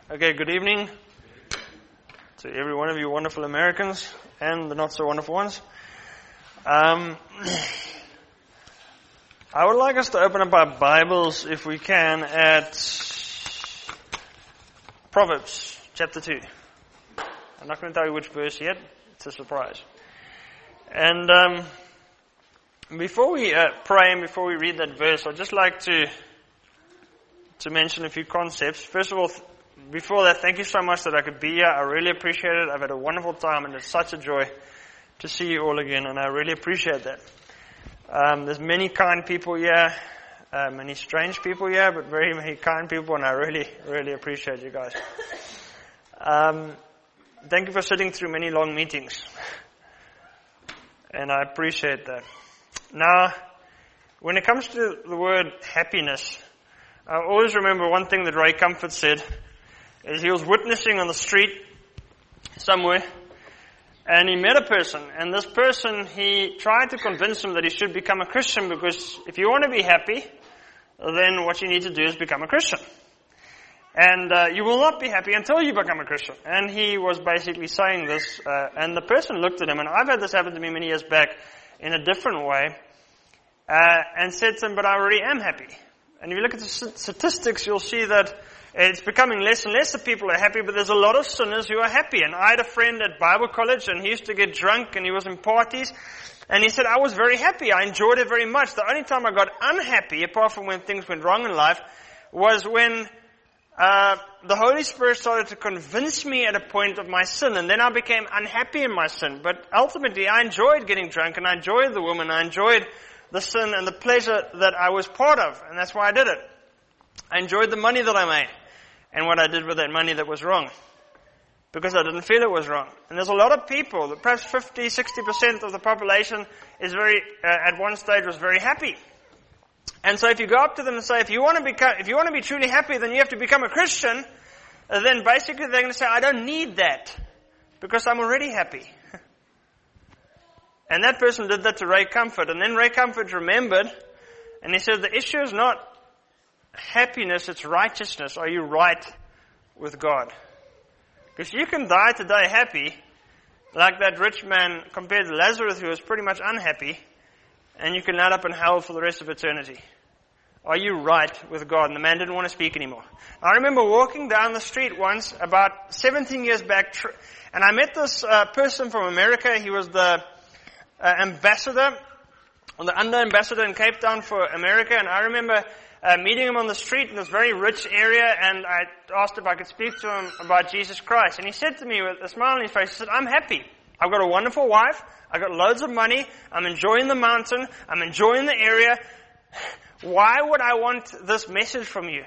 Okay, good evening to every one of you wonderful Americans and the not so wonderful ones. I would like us to open up our Bibles, if we can, at Proverbs chapter 2. I'm not going to tell you which verse yet. It's a surprise. And before we pray and before we read that verse, I'd just like to mention a few concepts. First of all, before that, thank you so much that I could be here. I really appreciate it. I've had a wonderful time, and it's such a joy to see you all again, and I really appreciate that. There's many kind people here, many strange people here, but very many kind people, and I really, really appreciate you guys. Thank you for sitting through many long meetings, and I appreciate that. Now, when it comes to the word happiness, I always remember one thing that Ray Comfort said, is he was witnessing on the street somewhere, and he met a person, and this person, he tried to convince him that he should become a Christian, because if you want to be happy, then what you need to do is become a Christian. And you will not be happy until you become a Christian. And he was basically saying this, and the person looked at him, and I've had this happen to me many years back in a different way, and said to him, but I already am happy. And if you look at the statistics, you'll see that it's becoming less and less that people are happy, but there's a lot of sinners who are happy. And I had a friend at Bible college, and he used to get drunk, and he was in parties, and he said, I was very happy. I enjoyed it very much. The only time I got unhappy, apart from when things went wrong in life, was when the Holy Spirit started to convince me at a point of my sin, and then I became unhappy in my sin. But ultimately, I enjoyed getting drunk, and I enjoyed the woman, I enjoyed the sin and the pleasure that I was part of, and that's why I did it. I enjoyed the money that I made, and what I did with that money that was wrong, because I didn't feel it was wrong. And there's a lot of people, perhaps 50, 60% of the population is at one stage was very happy. And so if you go up to them and say, if you want to be truly happy, then you have to become a Christian, then basically they're going to say, I don't need that, because I'm already happy. And that person did that to Ray Comfort. And then Ray Comfort remembered, and he said, the issue is not happiness, it's righteousness. Are you right with God? Because you can die today happy, like that rich man compared to Lazarus, who was pretty much unhappy, and you can end up in hell for the rest of eternity. Are you right with God? And the man didn't want to speak anymore. I remember walking down the street once, about 17 years back, and I met this person from America. He was the ambassador, or the under-ambassador in Cape Town for America, and I remember meeting him on the street in this very rich area, and I asked if I could speak to him about Jesus Christ. And he said to me with a smile on his face, he said, I'm happy. I've got a wonderful wife, I've got loads of money, I'm enjoying the mountain, I'm enjoying the area. Why would I want this message from you?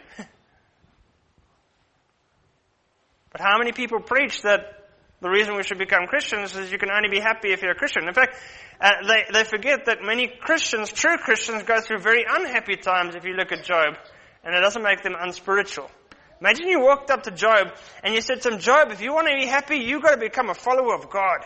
But how many people preach that the reason we should become Christians is you can only be happy if you're a Christian? In fact, they forget that many Christians, true Christians, go through very unhappy times if you look at Job, and it doesn't make them unspiritual. Imagine you walked up to Job and you said to him, Job, if you want to be happy, you've got to become a follower of God.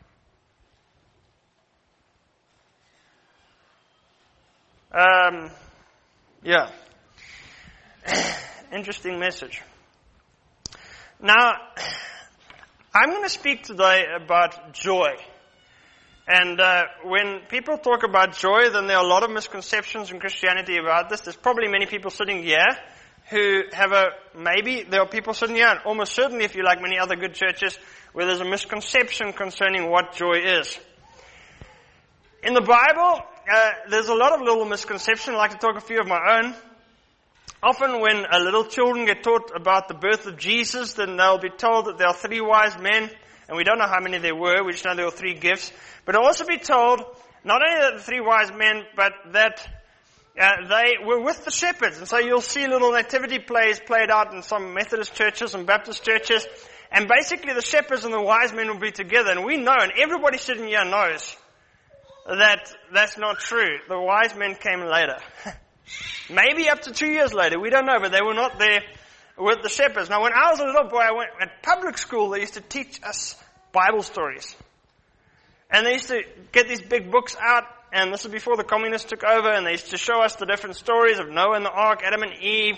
Yeah. Interesting message. Now, I'm going to speak today about joy. And when people talk about joy, then there are a lot of misconceptions in Christianity about this. There's probably many people sitting here who have there are people sitting here, and almost certainly if you like many other good churches, where there's a misconception concerning what joy is. In the Bible, there's a lot of little misconceptions. I'd like to talk a few of my own. Often when little children get taught about the birth of Jesus, then they'll be told that there are 3 wise men, and we don't know how many there were, we just know there were 3 gifts. But they'll also be told, not only that the 3 wise men, but that they were with the shepherds. And so you'll see little nativity plays played out in some Methodist churches and Baptist churches, and basically the shepherds and the wise men will be together. And we know, and everybody sitting here knows, that that's not true. The wise men came later. Maybe up to 2 years later, we don't know, but they were not there with the shepherds. Now, when I was a little boy, I went at public school. They used to teach us Bible stories. And they used to get these big books out, and this is before the communists took over, and they used to show us the different stories of Noah and the ark, Adam and Eve,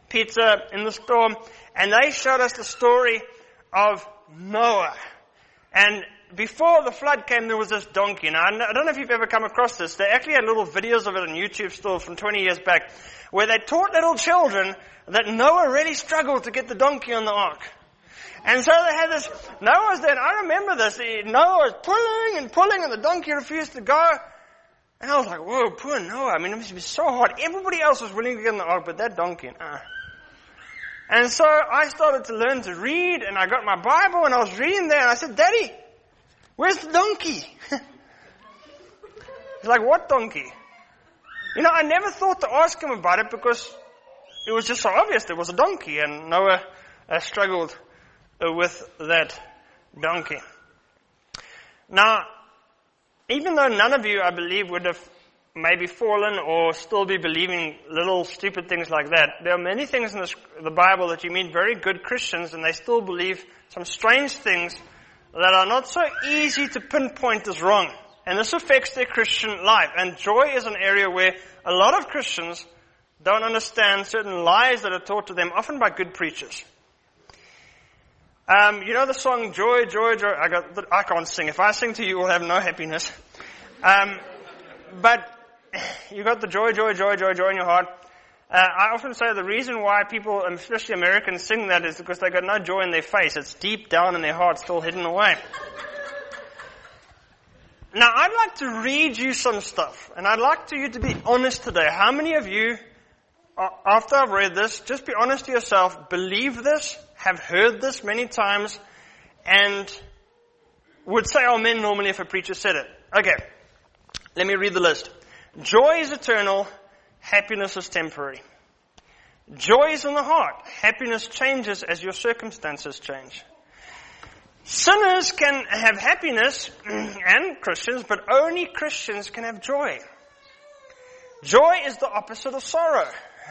pizza in the store, and they showed us the story of Noah. And before the flood came, there was this donkey. Now, I don't know if you've ever come across this. They actually had little videos of it on YouTube still from 20 years back, where they taught little children that Noah really struggled to get the donkey on the ark. And so they had this, Noah's there, and I remember this, Noah was pulling, and the donkey refused to go. And I was like, whoa, poor Noah. I mean, it must be so hard. Everybody else was willing to get on the ark, but that donkey, And so I started to learn to read, and I got my Bible, and I was reading there, and I said, Daddy, where's the donkey? He's like, what donkey? You know, I never thought to ask him about it because it was just so obvious there was a donkey, and Noah struggled with that donkey. Now, even though none of you, I believe, would have maybe fallen or still be believing little stupid things like that, there are many things in the Bible that you meet very good Christians and they still believe some strange things that are not so easy to pinpoint as wrong. And this affects their Christian life. And joy is an area where a lot of Christians don't understand certain lies that are taught to them, often by good preachers. You know the song Joy, Joy, Joy? I can't sing. If I sing to you, you'll have no happiness. But you got the joy, joy, joy, joy, joy in your heart. I often say the reason why people, especially Americans, sing that is because they got no joy in their face. It's deep down in their heart, still hidden away. Now, I'd like to read you some stuff, and I'd like you to be honest today. How many of you, after I've read this, just be honest to yourself, believe this, have heard this many times, and would say amen normally if a preacher said it? Okay, let me read the list. Joy is eternal, happiness is temporary. Joy is in the heart. Happiness changes as your circumstances change. Sinners can have happiness, and Christians, but only Christians can have joy. Joy is the opposite of sorrow.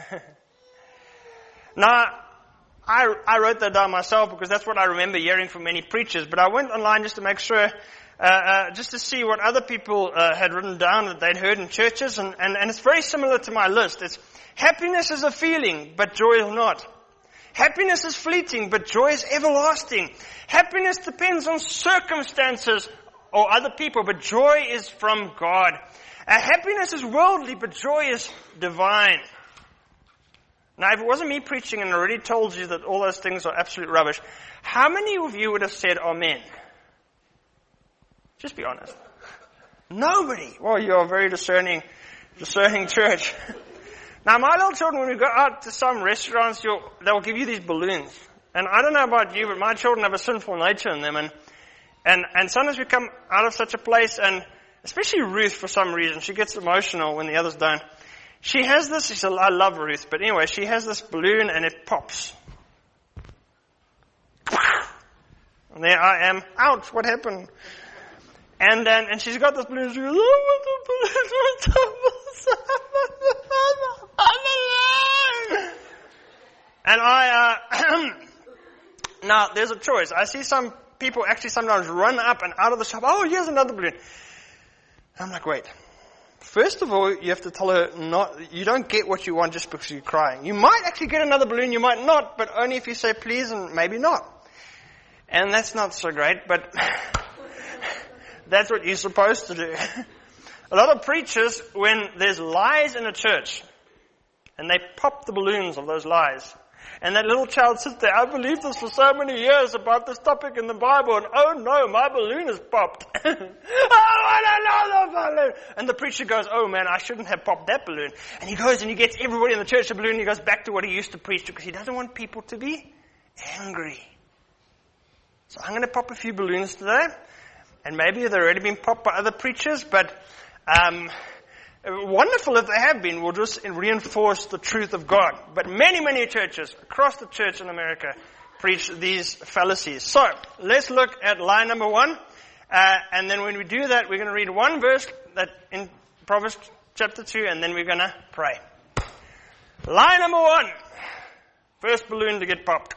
Now, I wrote that down myself because that's what I remember hearing from many preachers, but I went online just to make sure, just to see what other people had written down that they'd heard in churches, and it's very similar to my list. It's happiness is a feeling, but joy is not. Happiness is fleeting, but joy is everlasting. Happiness depends on circumstances or other people, but joy is from God. Happiness is worldly, but joy is divine. Now, if it wasn't me preaching and I already told you that all those things are absolute rubbish, how many of you would have said amen? Just be honest. Nobody. Well, you're a very discerning church. Now, my little children, when we go out to some restaurants, they'll give you these balloons. And I don't know about you, but my children have a sinful nature in them. And sometimes we come out of such a place, and especially Ruth, for some reason, she gets emotional when the others don't. She has this, I love Ruth, but anyway, she has this balloon and it pops. And there I am. Ouch, what happened? And she's got this balloon. She goes, I want the balloon. And now there's a choice. I see some people actually sometimes run up and out of the shop. Oh, here's another balloon. I'm like, wait. First of all, you have to tell her you don't get what you want just because you're crying. You might actually get another balloon, you might not, but only if you say please and maybe not. And that's not so great, but that's what you're supposed to do. A lot of preachers, when there's lies in a church, and they pop the balloons of those lies, and that little child sits there, I believed this for so many years about this topic in the Bible, and oh no, my balloon is popped. I want another balloon. And the preacher goes, oh man, I shouldn't have popped that balloon. And he goes and he gets everybody in the church a balloon, and he goes back to what he used to preach because he doesn't want people to be angry. So I'm going to pop a few balloons today, and maybe they've already been popped by other preachers, but wonderful if they have been, will just reinforce the truth of God. But many, many churches across the church in America preach these fallacies. So, let's look at lie number 1. And then when we do that, we're going to read one verse that in Proverbs chapter 2, and then we're going to pray. Lie number 1. First balloon to get popped.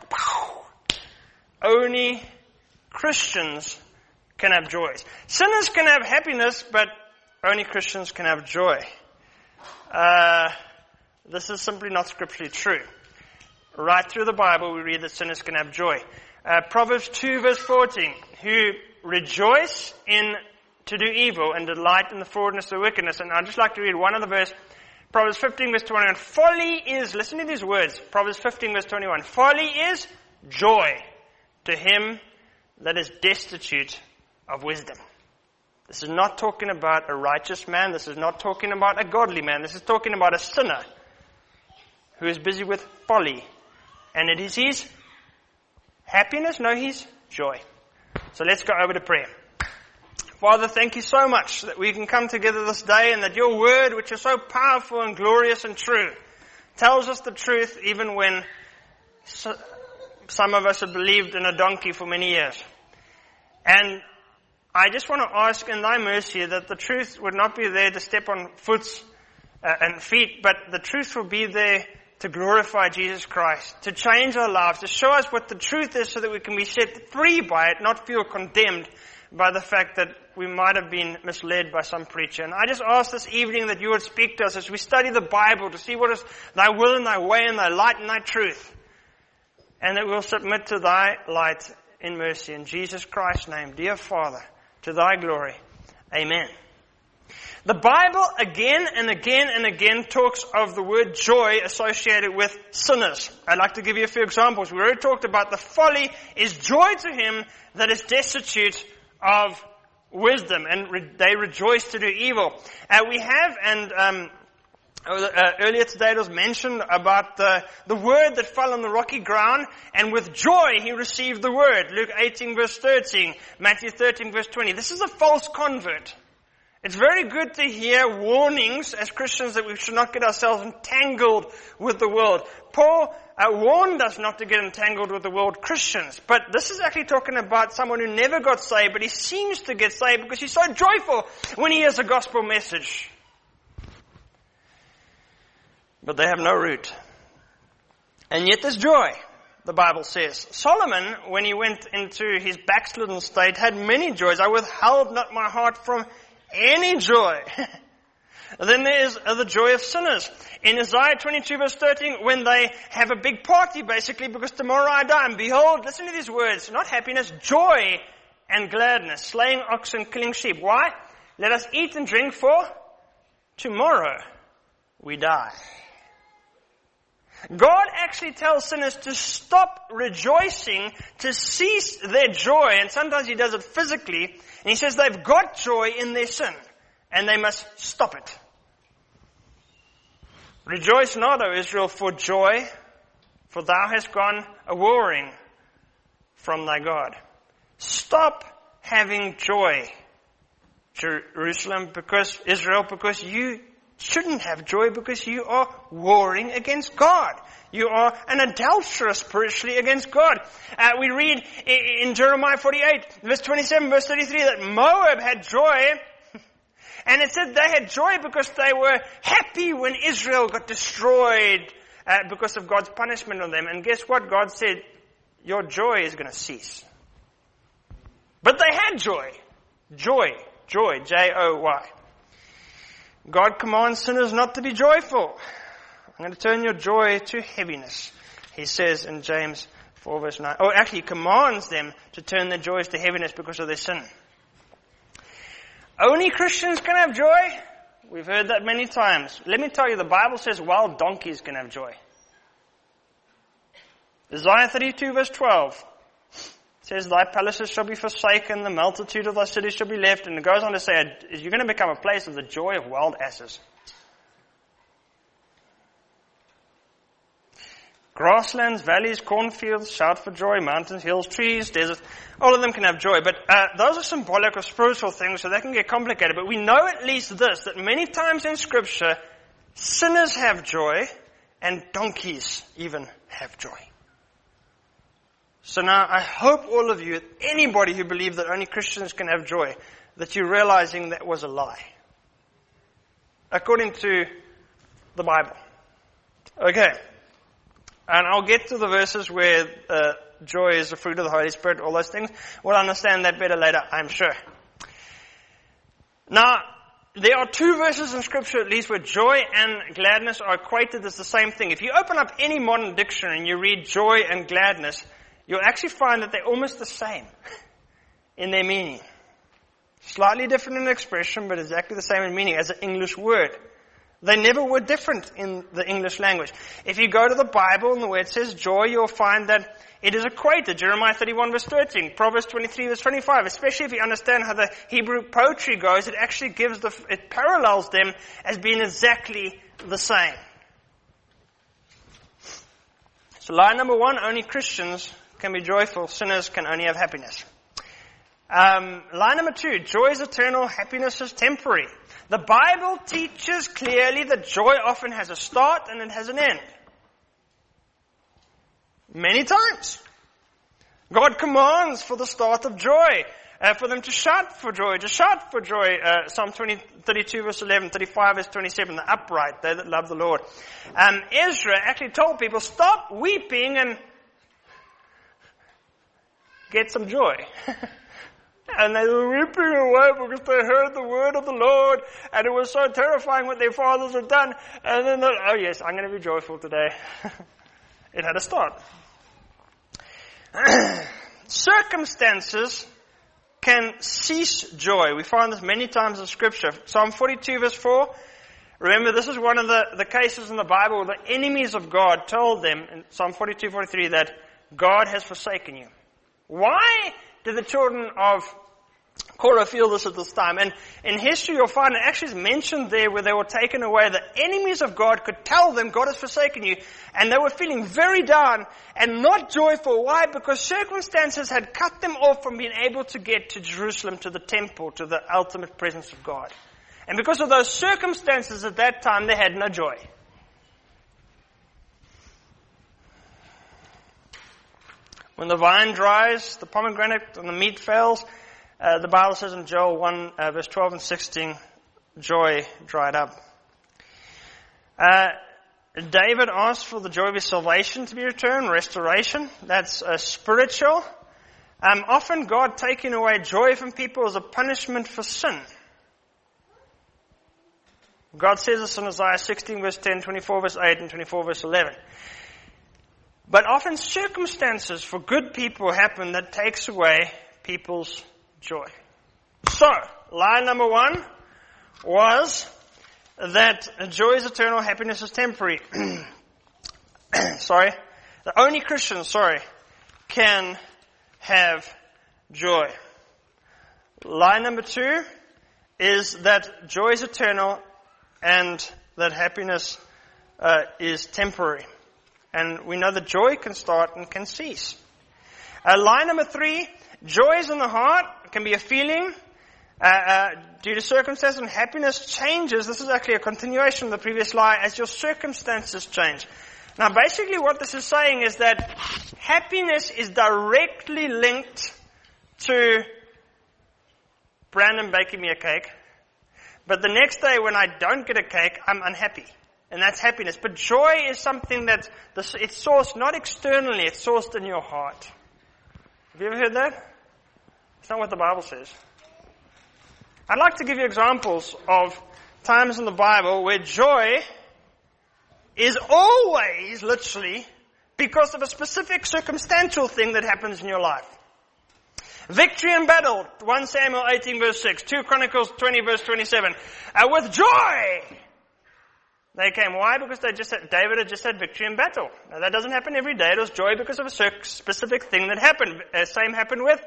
Only Christians can have joys. Sinners can have happiness, but only Christians can have joy. This is simply not scripturally true. right through the Bible, we read that sinners can have joy. Proverbs 2 verse 14, who rejoice in to do evil and delight in the forwardness of wickedness. And I'd just like to read one other verse. Proverbs 15 verse 21. Folly is, listen to these words, Proverbs 15 verse 21. Folly is joy to him that is destitute of wisdom. This is not talking about a righteous man. This is not talking about a godly man. This is talking about a sinner who is busy with folly. And it is his happiness, no, his joy. So let's go over to prayer. Father, thank you so much that we can come together this day and that your word, which is so powerful and glorious and true, tells us the truth even when some of us have believed in a donkey for many years. And I just want to ask in thy mercy that the truth would not be there to step on foot and feet, but the truth will be there to glorify Jesus Christ, to change our lives, to show us what the truth is so that we can be set free by it, not feel condemned by the fact that we might have been misled by some preacher. And I just ask this evening that you would speak to us as we study the Bible to see what is thy will and thy way and thy light and thy truth. And that we'll submit to thy light in mercy. In Jesus Christ's name, dear Father, to thy glory. Amen. The Bible again and again and again talks of the word joy associated with sinners. I'd like to give you a few examples. We already talked about the folly is joy to him that is destitute of wisdom, and they rejoice to do evil. We have, and earlier today it was mentioned about the word that fell on the rocky ground, and with joy he received the word. Luke 18 verse 13, Matthew 13 verse 20. This is a false convert. It's very good to hear warnings as Christians that we should not get ourselves entangled with the world. Paul warned us not to get entangled with the world, Christians. But this is actually talking about someone who never got saved, but he seems to get saved because he's so joyful when he hears a gospel message. But they have no root. And yet there's joy, the Bible says. Solomon, when he went into his backslidden state, had many joys. I withheld not my heart from any joy. Then there is the joy of sinners. In Isaiah 22 verse 13, when they have a big party basically because tomorrow I die. And behold, listen to these words, not happiness, joy and gladness, slaying oxen, killing sheep. Why? Let us eat and drink, for tomorrow we die. God actually tells sinners to stop rejoicing, to cease their joy, and sometimes he does it physically, and he says they've got joy in their sin, and they must stop it. Rejoice not, O Israel, for joy, for thou hast gone a-warring from thy God. Stop having joy, Jerusalem, Israel, because you shouldn't have joy because you are warring against God. You are an adulterer spiritually against God. We read in Jeremiah 48, verse 27, verse 33, that Moab had joy. And it said they had joy because they were happy when Israel got destroyed because of God's punishment on them. And guess what? God said, your joy is going to cease. But they had joy. Joy. Joy. God commands sinners not to be joyful. I'm going to turn your joy to heaviness, he says in James 4 verse 9. Oh, actually, he commands them to turn their joys to heaviness because of their sin. Only Christians can have joy? We've heard that many times. Let me tell you, the Bible says wild donkeys can have joy. Isaiah 32 verse 12 says, thy palaces shall be forsaken, the multitude of thy cities shall be left. And it goes on to say, you're going to become a place of the joy of wild asses. Grasslands, valleys, cornfields, shout for joy, mountains, hills, trees, deserts, all of them can have joy. But those are symbolic of spiritual things, so they can get complicated. But we know at least this, that many times in Scripture, sinners have joy, and donkeys even have joy. So now, I hope all of you, anybody who believes that only Christians can have joy, that you're realizing that was a lie. According to the Bible. Okay. And I'll get to the verses where joy is the fruit of the Holy Spirit, all those things. We'll understand that better later, I'm sure. Now, there are two verses in Scripture at least where joy and gladness are equated as the same thing. If you open up any modern dictionary and you read joy and gladness, you'll actually find that they're almost the same in their meaning. Slightly different in expression, but exactly the same in meaning as an English word. They never were different in the English language. If you go to the Bible and where it says joy, you'll find that it is equated. Jeremiah 31 verse 13, Proverbs 23 verse 25. Especially if you understand how the Hebrew poetry goes, it actually it parallels them as being exactly the same. So lie number one, only Christians can be joyful. Sinners can only have happiness. Lie number two, joy is eternal, happiness is temporary. The Bible teaches clearly that joy often has a start and it has an end. Many times. God commands for the start of joy, for them to shout for joy, Psalm 32 verse 11, 35 verse 27, the upright, they that love the Lord. Ezra actually told people, stop weeping and get some joy. And they were weeping away because they heard the word of the Lord, and it was so terrifying what their fathers had done. And then they're, oh yes, I'm going to be joyful today. It had a start. Circumstances can cease joy. We find this many times in Scripture. Psalm 42 verse 4. Remember, this is one of the cases in the Bible where the enemies of God told them in Psalm 42, 43 that God has forsaken you. Why did the children of Korah feel this at this time? And in history you'll find it actually is mentioned there where they were taken away. The enemies of God could tell them God has forsaken you. And they were feeling very down and not joyful. Why? Because circumstances had cut them off from being able to get to Jerusalem, to the temple, to the ultimate presence of God. And because of those circumstances at that time, they had no joy. When the vine dries, the pomegranate and the meat fails, the Bible says in Joel 1 verse 12 and 16, joy dried up. David asked for the joy of his salvation to be returned, restoration. That's spiritual. Often God taking away joy from people is a punishment for sin. God says this in Isaiah 16 verse 10, 24 verse 8 and 24 verse 11. But often circumstances for good people happen that takes away people's joy. So, lie number one was that joy is eternal, happiness is temporary. The only Christians, can have joy. Lie number two is that joy is eternal and that happiness is temporary. And we know that joy can start and can cease. Lie number three, joy is in the heart. It can be a feeling due to circumstances, and happiness changes. This is actually a continuation of the previous lie as your circumstances change. Now basically what this is saying is that happiness is directly linked to Brandon baking me a cake. But the next day when I don't get a cake, I'm unhappy. And that's happiness. But joy is something it's sourced not externally, it's sourced in your heart. Have you ever heard that? It's not what the Bible says. I'd like to give you examples of times in the Bible where joy is always, literally, because of a specific circumstantial thing that happens in your life. Victory in battle, 1 Samuel 18 verse 6, 2 Chronicles 20 verse 27. With joy! They came. Why? Because David had just had victory in battle. Now that doesn't happen every day. It was joy because of a specific thing that happened. Same happened with,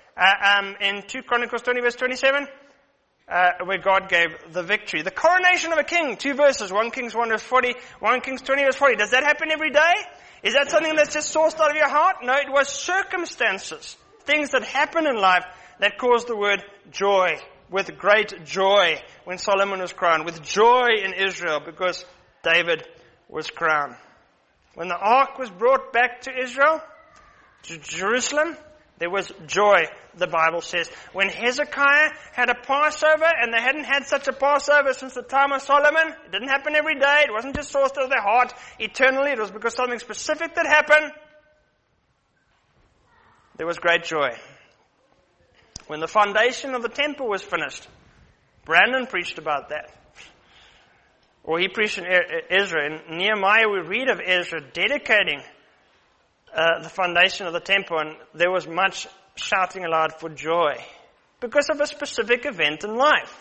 in 2 Chronicles 20 verse 27, where God gave the victory. The coronation of a king, 2 verses, 1 Kings 1 verse 40, 1 Kings 20 verse 40. Does that happen every day? Is that something that's just sourced out of your heart? No, it was circumstances. Things that happen in life that caused the word joy. With great joy when Solomon was crowned. With joy in Israel because David was crowned. When the ark was brought back to Israel, to Jerusalem, there was joy, the Bible says. When Hezekiah had a Passover, and they hadn't had such a Passover since the time of Solomon, it didn't happen every day, it wasn't just sourced out of their heart eternally, it was because something specific that happened. There was great joy. When the foundation of the temple was finished, Brandon preached about that. Or he preached in Ezra. In Nehemiah, we read of Ezra dedicating the foundation of the temple, and there was much shouting aloud for joy because of a specific event in life.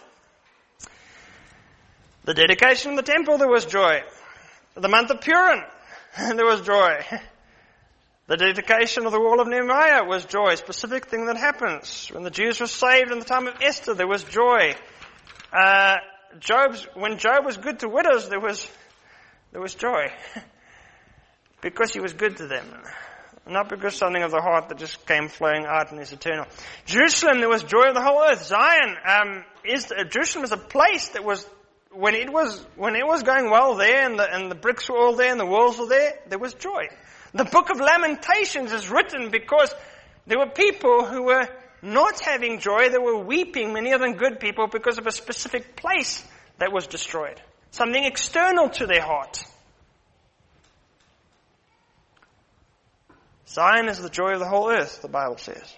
The dedication of the temple, there was joy. The month of Purim, there was joy. The dedication of the wall of Nehemiah was joy, a specific thing that happens. When the Jews were saved in the time of Esther, there was joy. When Job was good to widows, there was joy. Because he was good to them. Not because something of the heart that just came flowing out and is eternal. Jerusalem, there was joy of the whole earth. Zion, Jerusalem is a place that was, when it was going well there, and the bricks were all there and the walls were there was joy. The book of Lamentations is written because there were people who were not having joy. They were weeping, many of them good people, because of a specific place that was destroyed. Something external to their heart. Zion is the joy of the whole earth, the Bible says.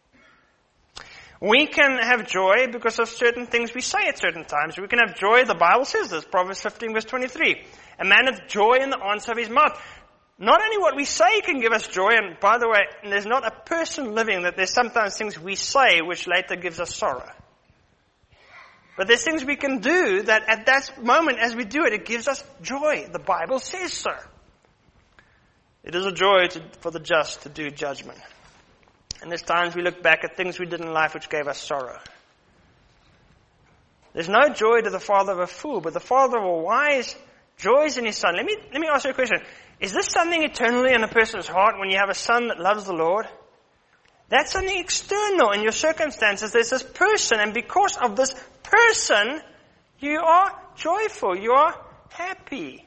We can have joy because of certain things we say at certain times. We can have joy, the Bible says this, Proverbs 15 verse 23. A man hath joy in the answer of his mouth. Not only what we say can give us joy, and by the way, there's not a person living that there's sometimes things we say which later gives us sorrow. But there's things we can do that at that moment as we do it, it gives us joy. The Bible says so. It is a joy for the just to do judgment. And there's times we look back at things we did in life which gave us sorrow. There's no joy to the father of a fool, but the father of a wise joys in his son. Let me ask you a question. Is this something eternally in a person's heart when you have a son that loves the Lord? That's something external in your circumstances. There's this person, and because of this person, you are joyful. You are happy.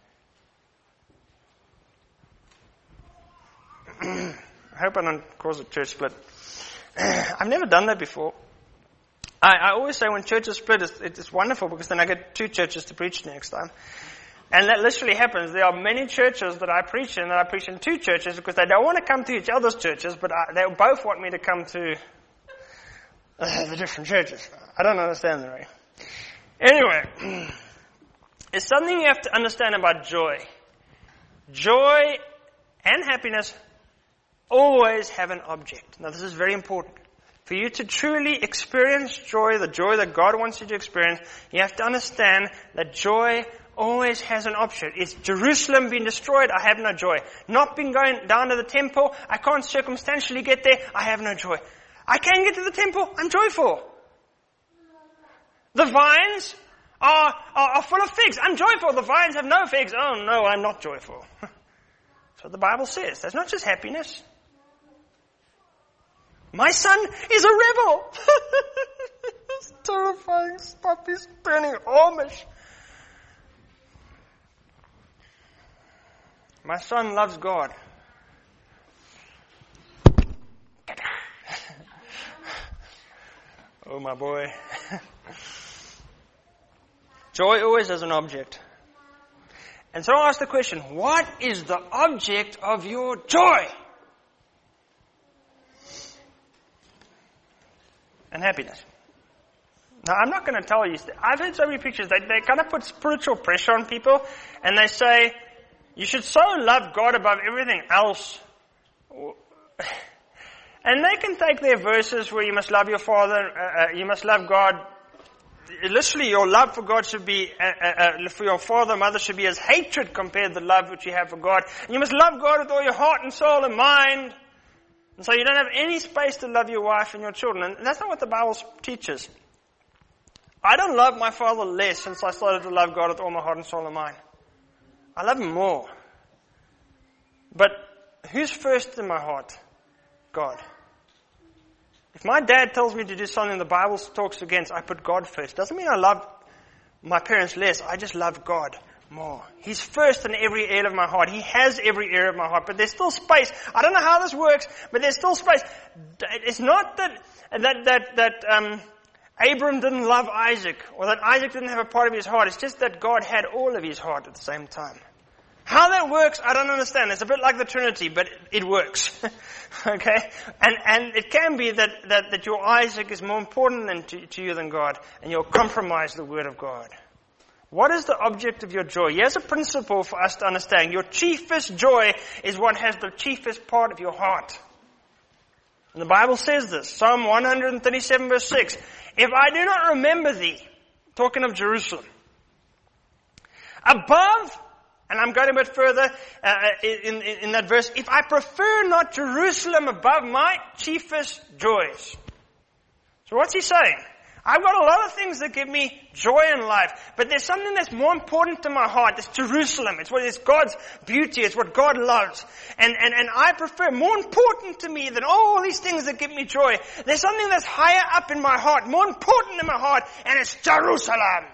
I hope I don't cause a church split. I've never done that before. I always say when churches split, it's wonderful because then I get 2 churches to preach next time. And that literally happens. There are many churches that I preach in, that I preach in 2 churches because they don't want to come to each other's churches, but they both want me to come to the different churches. I don't understand that, right? Anyway, it's something you have to understand about joy. Joy and happiness always have an object. Now, this is very important. For you to truly experience joy, the joy that God wants you to experience, you have to understand that joy always has an object. Is Jerusalem being destroyed? I have no joy. Not being going down to the temple, I can't circumstantially get there, I have no joy. I can get to the temple, I'm joyful. The vines are full of figs, I'm joyful. The vines have no figs, oh no, I'm not joyful. That's what the Bible says. That's not just happiness. My son is a rebel. It's terrifying stuff. He's turning Amish. My son loves God. Oh, my boy. Joy always has an object. And so I ask the question, what is the object of your joy? And happiness. Now, I'm not going to tell you. I've heard so many preachers, they kind of put spiritual pressure on people, and they say, you should so love God above everything else. And they can take their verses where you must love your father, you must love God. Literally, your love for God should be, for your father and mother should be as hatred compared to the love which you have for God. And you must love God with all your heart and soul and mind. And so you don't have any space to love your wife and your children. And that's not what the Bible teaches. I don't love my father less since I started to love God with all my heart and soul and mind. I love him more. But who's first in my heart? God. If my dad tells me to do something the Bible talks against, I put God first. Doesn't mean I love my parents less. I just love God more. He's first in every area of my heart. He has every area of my heart. But there's still space. I don't know how this works, but there's still space. It's not that Abram didn't love Isaac, or that Isaac didn't have a part of his heart. It's just that God had all of his heart at the same time. How that works, I don't understand. It's a bit like the Trinity, but it works. Okay? And it can be that your Isaac is more important to you than God, and you'll compromise the Word of God. What is the object of your joy? Here's a principle for us to understand. Your chiefest joy is what has the chiefest part of your heart. And the Bible says this, Psalm 137 verse 6. If I do not remember thee, talking of Jerusalem, above, and I'm going a bit further in that verse, if I prefer not Jerusalem above my chiefest joys. So what's he saying? I've got a lot of things that give me joy in life, but there's something that's more important to my heart. It's Jerusalem. It's God's beauty. It's what God loves. And I prefer, more important to me than all these things that give me joy. There's something that's higher up in my heart, more important in my heart, and it's Jerusalem.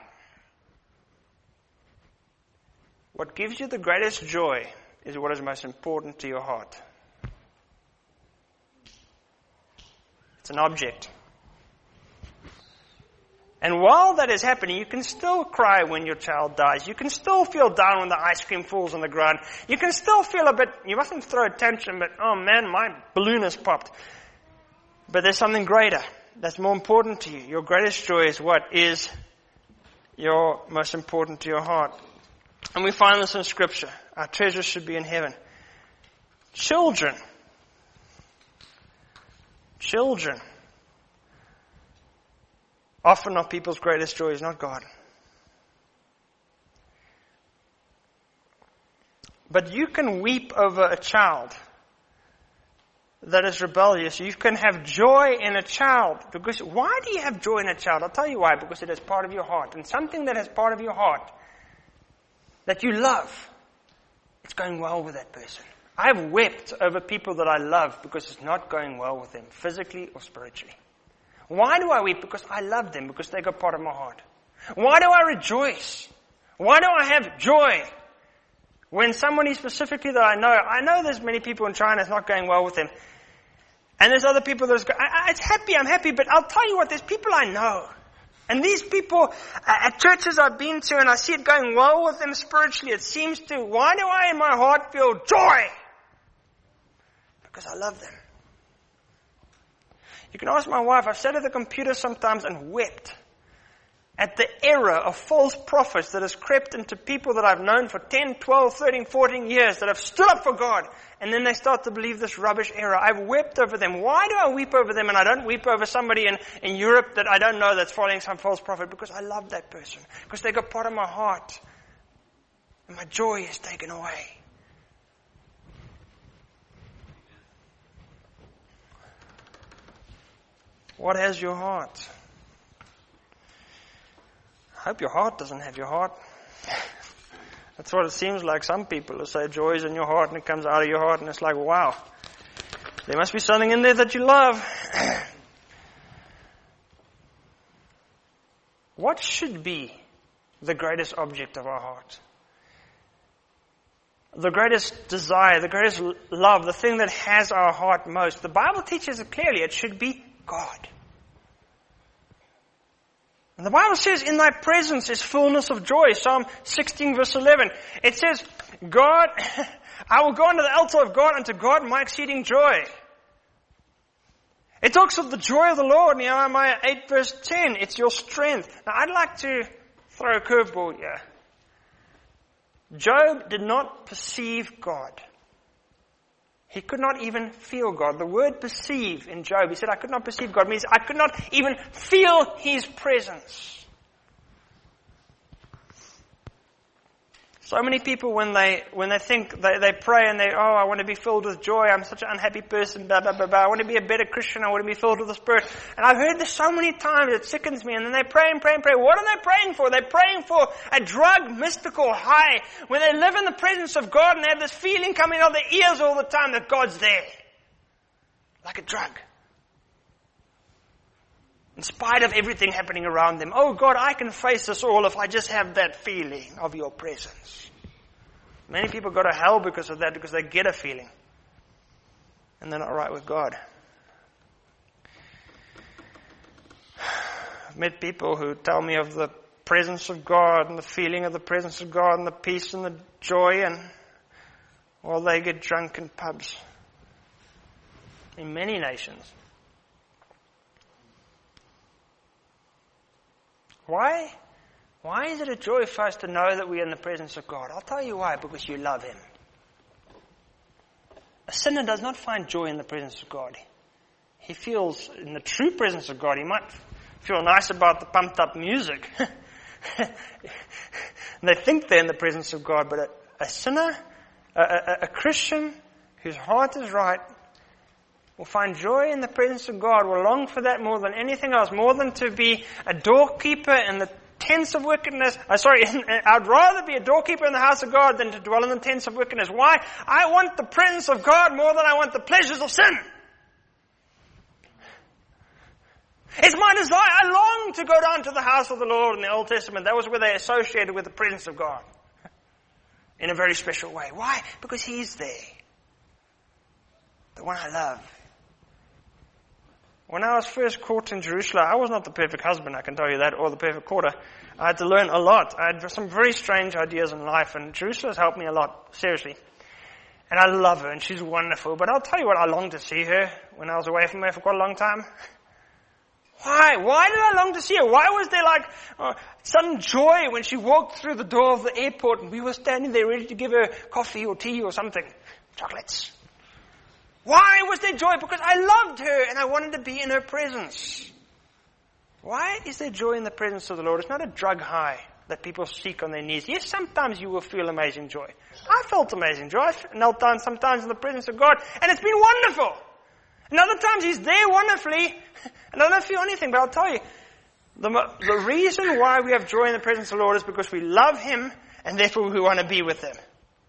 What gives you the greatest joy is what is most important to your heart. It's an object. And while that is happening, you can still cry when your child dies. You can still feel down when the ice cream falls on the ground. You can still feel a bit, you mustn't throw a tantrum, but oh man, my balloon has popped. But there's something greater that's more important to you. Your greatest joy is what is your most important to your heart. And we find this in Scripture. Our treasures should be in heaven. Children. Often are people's greatest joy is not God. But you can weep over a child that is rebellious. You can have joy in a child. Because why do you have joy in a child? I'll tell you why. Because it is part of your heart. And something that is part of your heart that you love, it's going well with that person. I've wept over people that I love because it's not going well with them, physically or spiritually. Why do I weep? Because I love them, because they got part of my heart. Why do I rejoice? Why do I have joy? When somebody specifically that I know there's many people in China, it's not going well with them. And there's other people that's I'm happy, but I'll tell you what, there's people I know. And these people at churches I've been to, and I see it going well with them spiritually, it seems to, why do I in my heart feel joy? Because I love them. You can ask my wife, I've sat at the computer sometimes and wept at the error of false prophets that has crept into people that I've known for 10, 12, 13, 14 years that have stood up for God, and then they start to believe this rubbish error. I've wept over them. Why do I weep over them and I don't weep over somebody in Europe that I don't know that's following some false prophet? Because I love that person. Because they got part of my heart. And my joy is taken away. What has your heart? I hope your heart doesn't have your heart. That's what it seems like. Some people will say joy is in your heart and it comes out of your heart, and it's like, wow, there must be something in there that you love. What should be the greatest object of our heart? The greatest desire, the greatest love, the thing that has our heart most. The Bible teaches it clearly. It should be God. And the Bible says, in thy presence is fullness of joy. Psalm 16 verse 11. It says, God, I will go unto the altar of God, unto God my exceeding joy. It talks of the joy of the Lord, Nehemiah 8 verse 10. It's your strength. Now I'd like to throw a curveball here. Job did not perceive God. He could not even feel God. The word perceive in Job, he said, I could not perceive God, means I could not even feel His presence. So many people when they think, they pray and I want to be filled with joy, I'm such an unhappy person, blah, blah, blah, blah. I want to be a better Christian, I want to be filled with the Spirit. And I've heard this so many times, it sickens me. And then they pray and pray and pray. What are they praying for? They're praying for a drug, mystical high, where they live in the presence of God and they have this feeling coming out of their ears all the time that God's there. Like a drug. In spite of everything happening around them. Oh God, I can face this all if I just have that feeling of your presence. Many people go to hell because of that, because they get a feeling. And they're not right with God. I've met people who tell me of the presence of God and the feeling of the presence of God and the peace and the joy, and while they get drunk in pubs in many nations. Why? Why is it a joy for us to know that we are in the presence of God? I'll tell you why. Because you love Him. A sinner does not find joy in the presence of God. He feels in the true presence of God. He might feel nice about the pumped up music. They think they're in the presence of God, but a sinner, a Christian whose heart is right, will find joy in the presence of God, will long for that more than anything else, more than to be a doorkeeper in the tents of wickedness. I'd rather be a doorkeeper in the house of God than to dwell in the tents of wickedness. Why? I want the presence of God more than I want the pleasures of sin. It's my desire. I long to go down to the house of the Lord in the Old Testament. That was where they associated with the presence of God in a very special way. Why? Because He's there. The one I love. When I was first caught in Jerusalem, I was not the perfect husband, I can tell you that, or the perfect courter. I had to learn a lot. I had some very strange ideas in life, and Jerusalem has helped me a lot, seriously. And I love her, and she's wonderful. But I'll tell you what, I longed to see her when I was away from her for quite a long time. Why? Why did I long to see her? Why was there sudden joy when she walked through the door of the airport and we were standing there ready to give her coffee or tea or something? Chocolates. Why was there joy? Because I loved her and I wanted to be in her presence. Why is there joy in the presence of the Lord? It's not a drug high that people seek on their knees. Yes, sometimes you will feel amazing joy. I felt amazing joy. I knelt down sometimes in the presence of God and it's been wonderful. And other times He's there wonderfully and I don't feel anything. But I'll tell you, the reason why we have joy in the presence of the Lord is because we love Him and therefore we want to be with Him.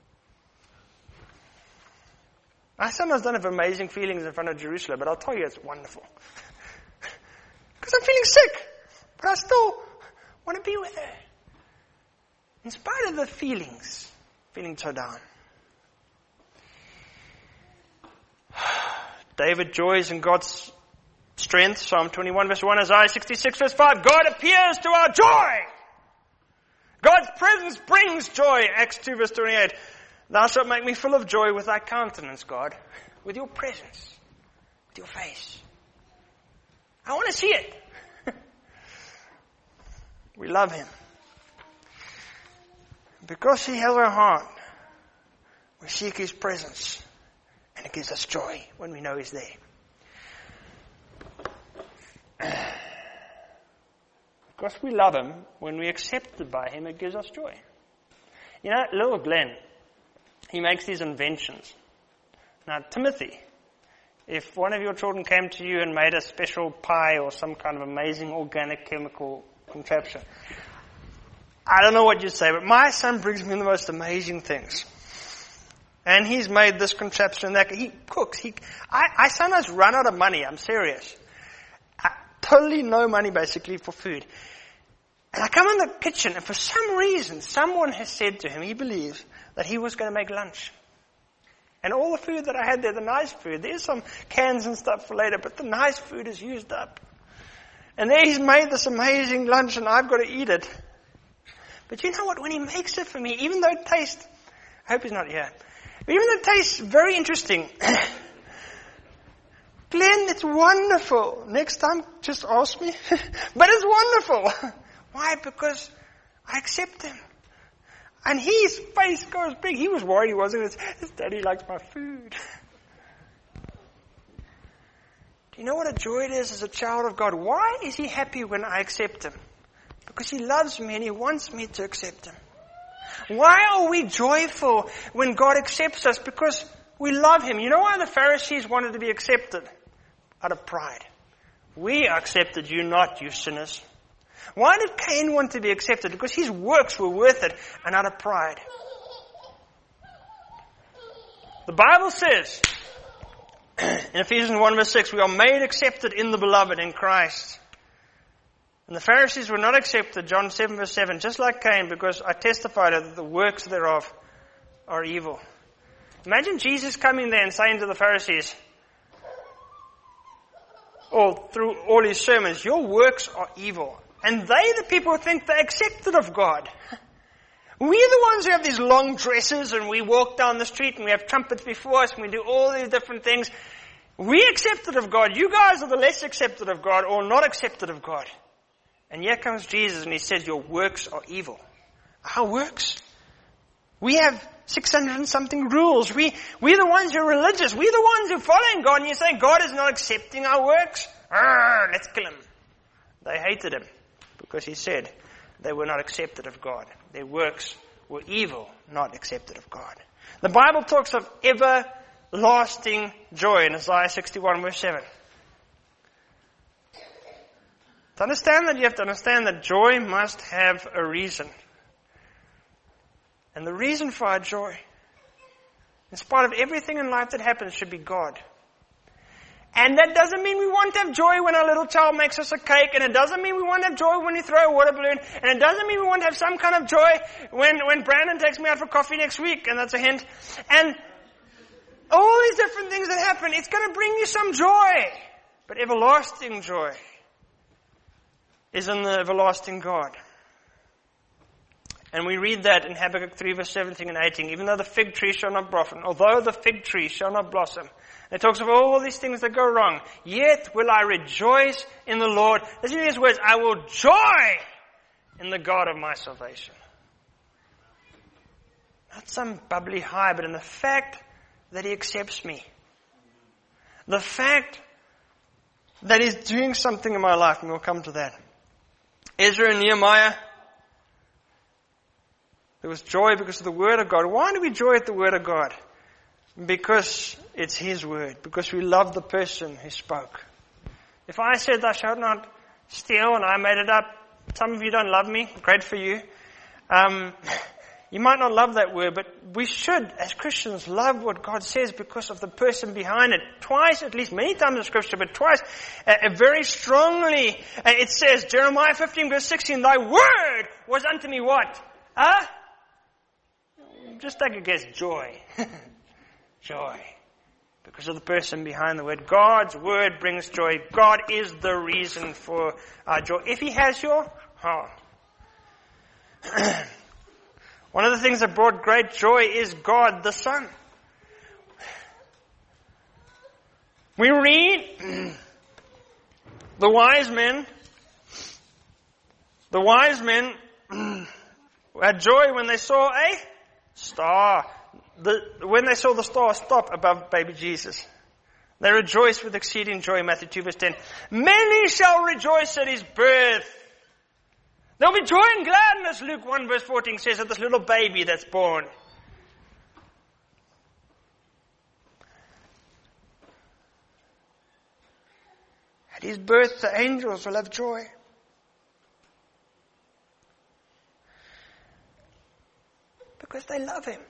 I sometimes don't have amazing feelings in front of Jerusalem, but I'll tell you it's wonderful. Because I'm feeling sick, but I still want to be with her. In spite of the feeling so down. David joys in God's strength. Psalm 21 verse 1, Isaiah 66 verse 5. God appears to our joy. God's presence brings joy. Acts 2 verse 28. Thou shalt make me full of joy with thy countenance, God. With your presence. With your face. I want to see it. We love Him. Because He has our heart, we seek His presence. And it gives us joy when we know He's there. Because we love Him, when we're accepted by Him, it gives us joy. You know, little Glenn, he makes these inventions. Now, Timothy, if one of your children came to you and made a special pie or some kind of amazing organic chemical contraption, I don't know what you'd say, but my son brings me the most amazing things. And he's made this contraption that he cooks. I sometimes run out of money. I'm serious. Totally no money basically for food. And I come in the kitchen and for some reason someone has said to him, he believes, that he was going to make lunch. And all the food that I had there, the nice food, there's some cans and stuff for later, but the nice food is used up. And there he's made this amazing lunch and I've got to eat it. But you know what? When he makes it for me, even though it tastes, I hope he's not here, but even though it tastes very interesting, Glenn, it's wonderful. Next time, just ask me. But it's wonderful. Why? Because I accept him. And his face goes big. He was worried he wasn't. His daddy likes my food. Do you know what a joy it is as a child of God? Why is he happy when I accept him? Because he loves me and he wants me to accept him. Why are we joyful when God accepts us? Because we love him. You know why the Pharisees wanted to be accepted? Out of pride. We accepted you not, you sinners. Why did Cain want to be accepted? Because his works were worth it and out of pride. The Bible says in Ephesians 1 verse 6, we are made accepted in the beloved, in Christ. And the Pharisees were not accepted, John 7 verse 7, just like Cain, because I testified that the works thereof are evil. Imagine Jesus coming there and saying to the Pharisees, or through all his sermons, your works are evil. And they, the people, think they're accepted of God. We're the ones who have these long dresses and we walk down the street and we have trumpets before us and we do all these different things. We accepted of God. You guys are the less accepted of God or not accepted of God. And here comes Jesus and he says, your works are evil. Our works? We have 600 and something rules. We're the ones who are religious. We're the ones who are following God. And you say God is not accepting our works? Let's kill him. They hated him because he said they were not accepted of God. Their works were evil, not accepted of God. The Bible talks of everlasting joy in Isaiah 61 verse 7. To understand that, you have to understand that joy must have a reason. And the reason for our joy, in spite of everything in life that happens, should be God. And that doesn't mean we won't have joy when our little child makes us a cake, and it doesn't mean we won't have joy when you throw a water balloon, and it doesn't mean we won't have some kind of joy when Brandon takes me out for coffee next week, and that's a hint. And all these different things that happen, it's going to bring you some joy. But everlasting joy is in the everlasting God. And we read that in Habakkuk 3 verse 17 and 18. Even though the fig tree shall not blossom, although the fig tree shall not blossom. It talks of all these things that go wrong. Yet will I rejoice in the Lord. Listen to these words. I will joy in the God of my salvation. Not some bubbly high, but in the fact that he accepts me. The fact that he's doing something in my life, and we'll come to that. Ezra and Nehemiah, there was joy because of the Word of God. Why do we joy at the Word of God? Because it's His Word. Because we love the person who spoke. If I said, thou shalt not steal, and I made it up, some of you don't love me. Great for you. You might not love that word, but we should, as Christians, love what God says because of the person behind it. Twice, at least many times in Scripture, but twice, very strongly, it says, Jeremiah 15 verse 16, thy word was unto me what? Just take a guess, joy. Joy. Because of the person behind the word. God's word brings joy. God is the reason for our joy. If He has your heart. One of the things that brought great joy is God the Son. We read the wise men had joy when they saw a star. When they saw the star stop above baby Jesus. They rejoiced with exceeding joy, Matthew 2 verse 10. Many shall rejoice at His birth. There'll be joy and gladness, Luke 1 verse 14 says, at this little baby that's born. At His birth, the angels will have joy. Because they love Him.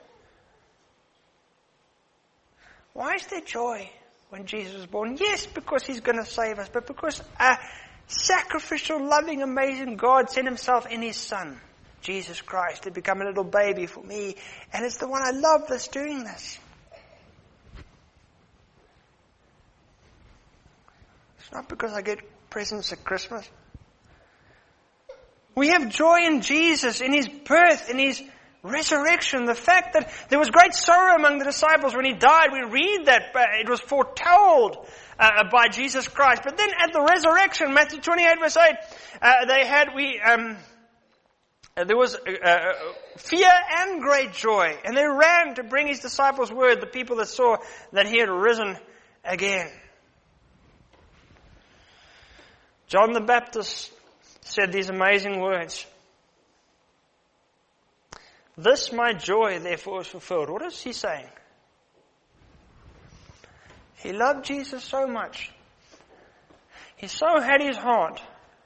Why is there joy when Jesus was born? Yes, because He's going to save us, but because a sacrificial, loving, amazing God sent Himself in His Son, Jesus Christ, to become a little baby for me. And it's the one I love that's doing this. It's not because I get presents at Christmas. We have joy in Jesus, in His birth, in His resurrection. The fact that there was great sorrow among the disciples when He died. We read that it was foretold by Jesus Christ. But then at the resurrection, Matthew 28 verse 8, there was fear and great joy. And they ran to bring His disciples word, the people that saw that He had risen again. John the Baptist said these amazing words. This my joy therefore is fulfilled. What is he saying? He loved Jesus so much. He so had His heart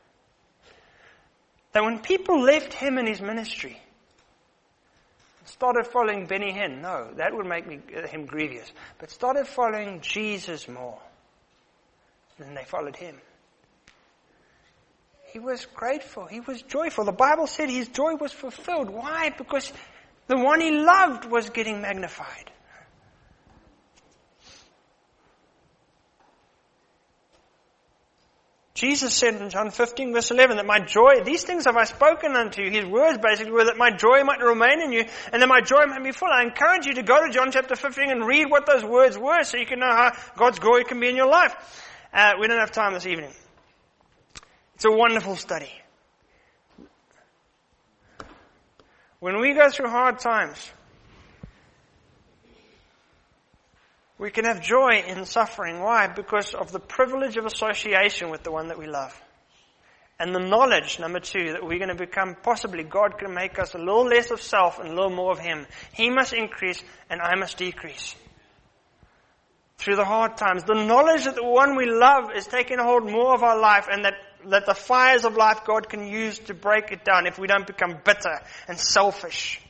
that when people left Him in His ministry, started following Benny Hinn, no, that would make him grievous, but started following Jesus more than they followed Him. He was grateful. He was joyful. The Bible said His joy was fulfilled. Why? Because the one He loved was getting magnified. Jesus said in John 15 verse 11 that my joy, these things have I spoken unto you. His words basically were that my joy might remain in you and that my joy might be full. I encourage you to go to John chapter 15 and read what those words were so you can know how God's glory can be in your life. We don't have time this evening. It's a wonderful study. When we go through hard times, we can have joy in suffering. Why? Because of the privilege of association with the one that we love. And the knowledge, number 2, that we're going to become, possibly God can make us a little less of self and a little more of Him. He must increase and I must decrease. Through the hard times, the knowledge that the one we love is taking a hold more of our life and that the fires of life God can use to break it down if we don't become bitter and selfish.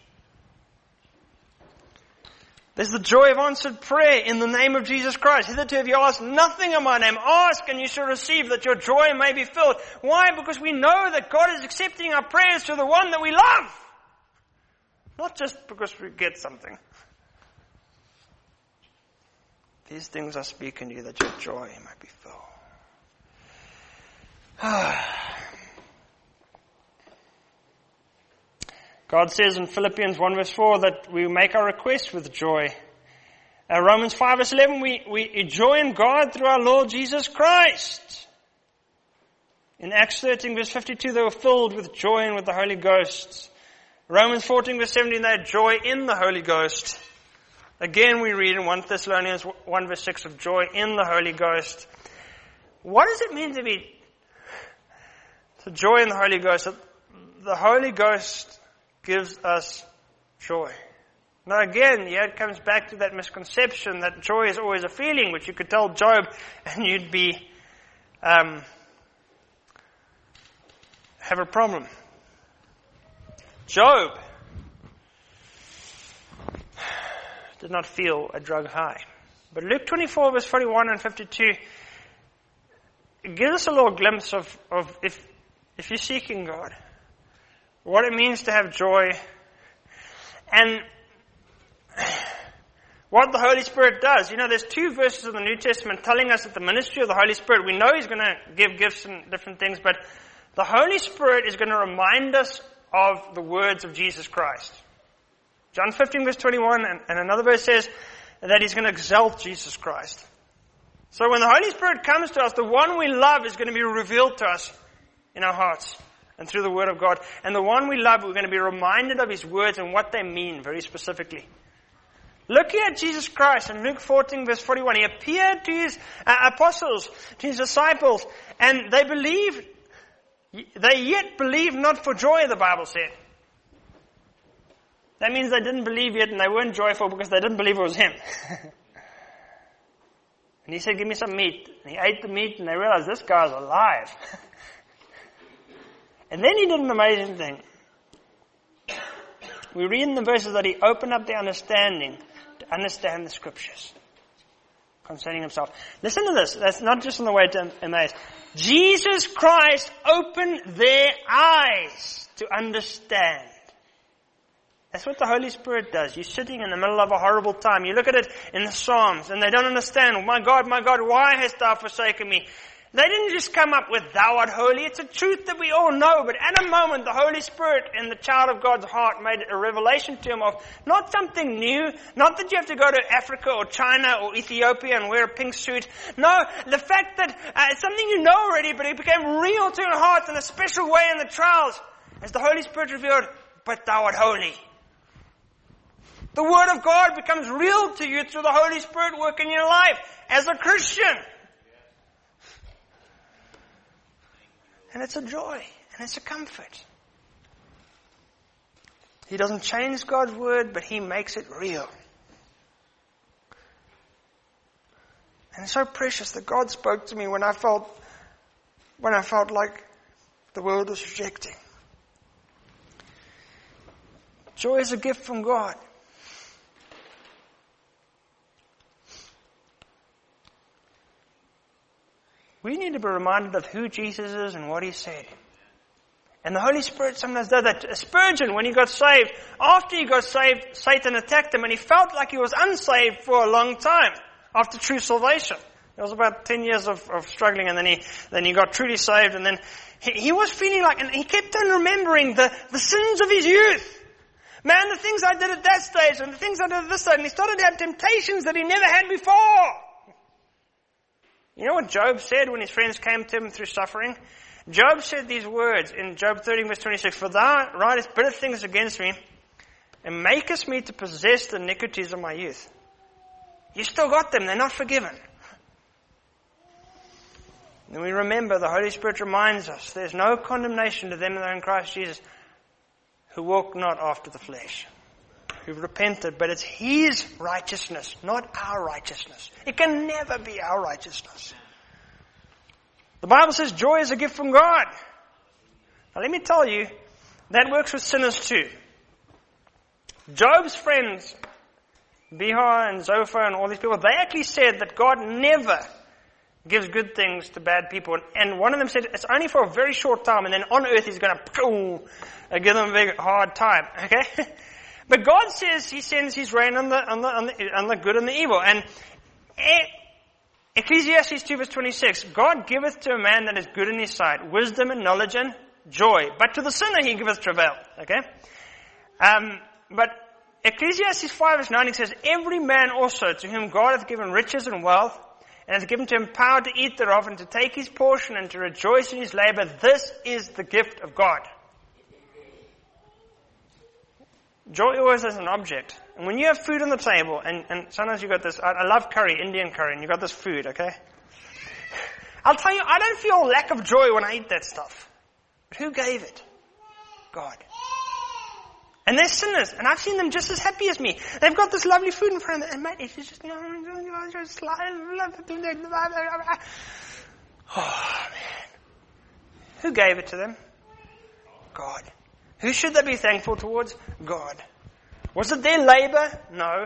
There's the joy of answered prayer in the name of Jesus Christ. Hitherto have you asked nothing in my name. Ask and you shall receive that your joy may be filled. Why? Because we know that God is accepting our prayers to the one that we love. Not just because we get something. These things I speak unto you that your joy might be filled. God says in Philippians 1 verse 4 that we make our requests with joy. Romans 5 verse 11, we joy in God through our Lord Jesus Christ. In Acts 13 verse 52, they were filled with joy and with the Holy Ghost. Romans 14 verse 17, they had joy in the Holy Ghost. Again, we read in 1 Thessalonians 1 verse 6 of joy in the Holy Ghost. What does it mean to joy in the Holy Ghost? The Holy Ghost gives us joy. Now again, it comes back to that misconception that joy is always a feeling, which you could tell Job and you'd be, have a problem. Job did not feel a drug high. But Luke 24 verse 41 and 52 it gives us a little glimpse of if you're seeking God, what it means to have joy, and what the Holy Spirit does. There's 2 verses in the New Testament telling us that the ministry of the Holy Spirit, we know He's going to give gifts and different things, but the Holy Spirit is going to remind us of the words of Jesus Christ. John 15 verse 21 and another verse says that He's going to exalt Jesus Christ. So when the Holy Spirit comes to us, the one we love is going to be revealed to us in our hearts and through the Word of God. And the one we love, we're going to be reminded of His words and what they mean very specifically. Looking at Jesus Christ in Luke 14 verse 41, He appeared to His apostles, to His disciples, and they yet believed not for joy, the Bible said. That means they didn't believe yet and they weren't joyful because they didn't believe it was Him. And He said, give me some meat. And He ate the meat and they realized this guy's alive. And then He did an amazing thing. We read in the verses that He opened up their understanding to understand the Scriptures concerning Himself. Listen to this. That's not just on the way to Emmaus. Jesus Christ opened their eyes to understand. That's what the Holy Spirit does. You're sitting in the middle of a horrible time. You look at it in the Psalms and they don't understand. My God, why hast thou forsaken me? They didn't just come up with thou art holy. It's a truth that we all know. But at a moment, the Holy Spirit in the child of God's heart made a revelation to him of not something new. Not that you have to go to Africa or China or Ethiopia and wear a pink suit. No, the fact that it's something you know already, but it became real to your heart in a special way in the trials. As the Holy Spirit revealed, but thou art holy. The Word of God becomes real to you through the Holy Spirit working in your life as a Christian. And it's a joy and it's a comfort. He doesn't change God's Word, but He makes it real. And it's so precious that God spoke to me when I felt like the world was rejecting. Joy is a gift from God. We need to be reminded of who Jesus is and what He said. And the Holy Spirit sometimes does that. Spurgeon, when he got saved, after he got saved, Satan attacked him and he felt like he was unsaved for a long time after true salvation. It was about 10 years of struggling, and then he got truly saved, and then he was feeling like, and he kept on remembering the sins of his youth. Man, the things I did at that stage, and the things I did at this stage, and he started to have temptations that he never had before. You know what Job said when his friends came to him through suffering? Job said these words in Job 13 verse 26, "For thou writest bitter things against me, and makest me to possess the iniquities of my youth." You still got them, they're not forgiven. And we remember, the Holy Spirit reminds us, there's no condemnation to them that are in Christ Jesus, who walk not after the flesh, who've repented, but it's His righteousness, not our righteousness. It can never be our righteousness. The Bible says joy is a gift from God. Now let me tell you, that works with sinners too. Job's friends, Bihar and Zophar and all these people, they actually said that God never gives good things to bad people. And one of them said it's only for a very short time, and then on earth He's going to give them a big hard time. Okay? But God says He sends His rain on the good and the evil. And Ecclesiastes 2 verse 26, God giveth to a man that is good in his sight, wisdom and knowledge and joy. But to the sinner He giveth travail. Okay? But Ecclesiastes 5 verse 9 says, "Every man also to whom God hath given riches and wealth, and hath given to him power to eat thereof, and to take his portion, and to rejoice in his labor, this is the gift of God." Joy always has an object. And when you have food on the table, and sometimes you got this, I love curry, Indian curry, and you got this food, okay? I'll tell you, I don't feel lack of joy when I eat that stuff. But who gave it? God. And they're sinners, and I've seen them just as happy as me. They've got this lovely food in front of them, and mate, it's just, oh man. Who gave it to them? God. Who should they be thankful towards? God. Was it their labor? No.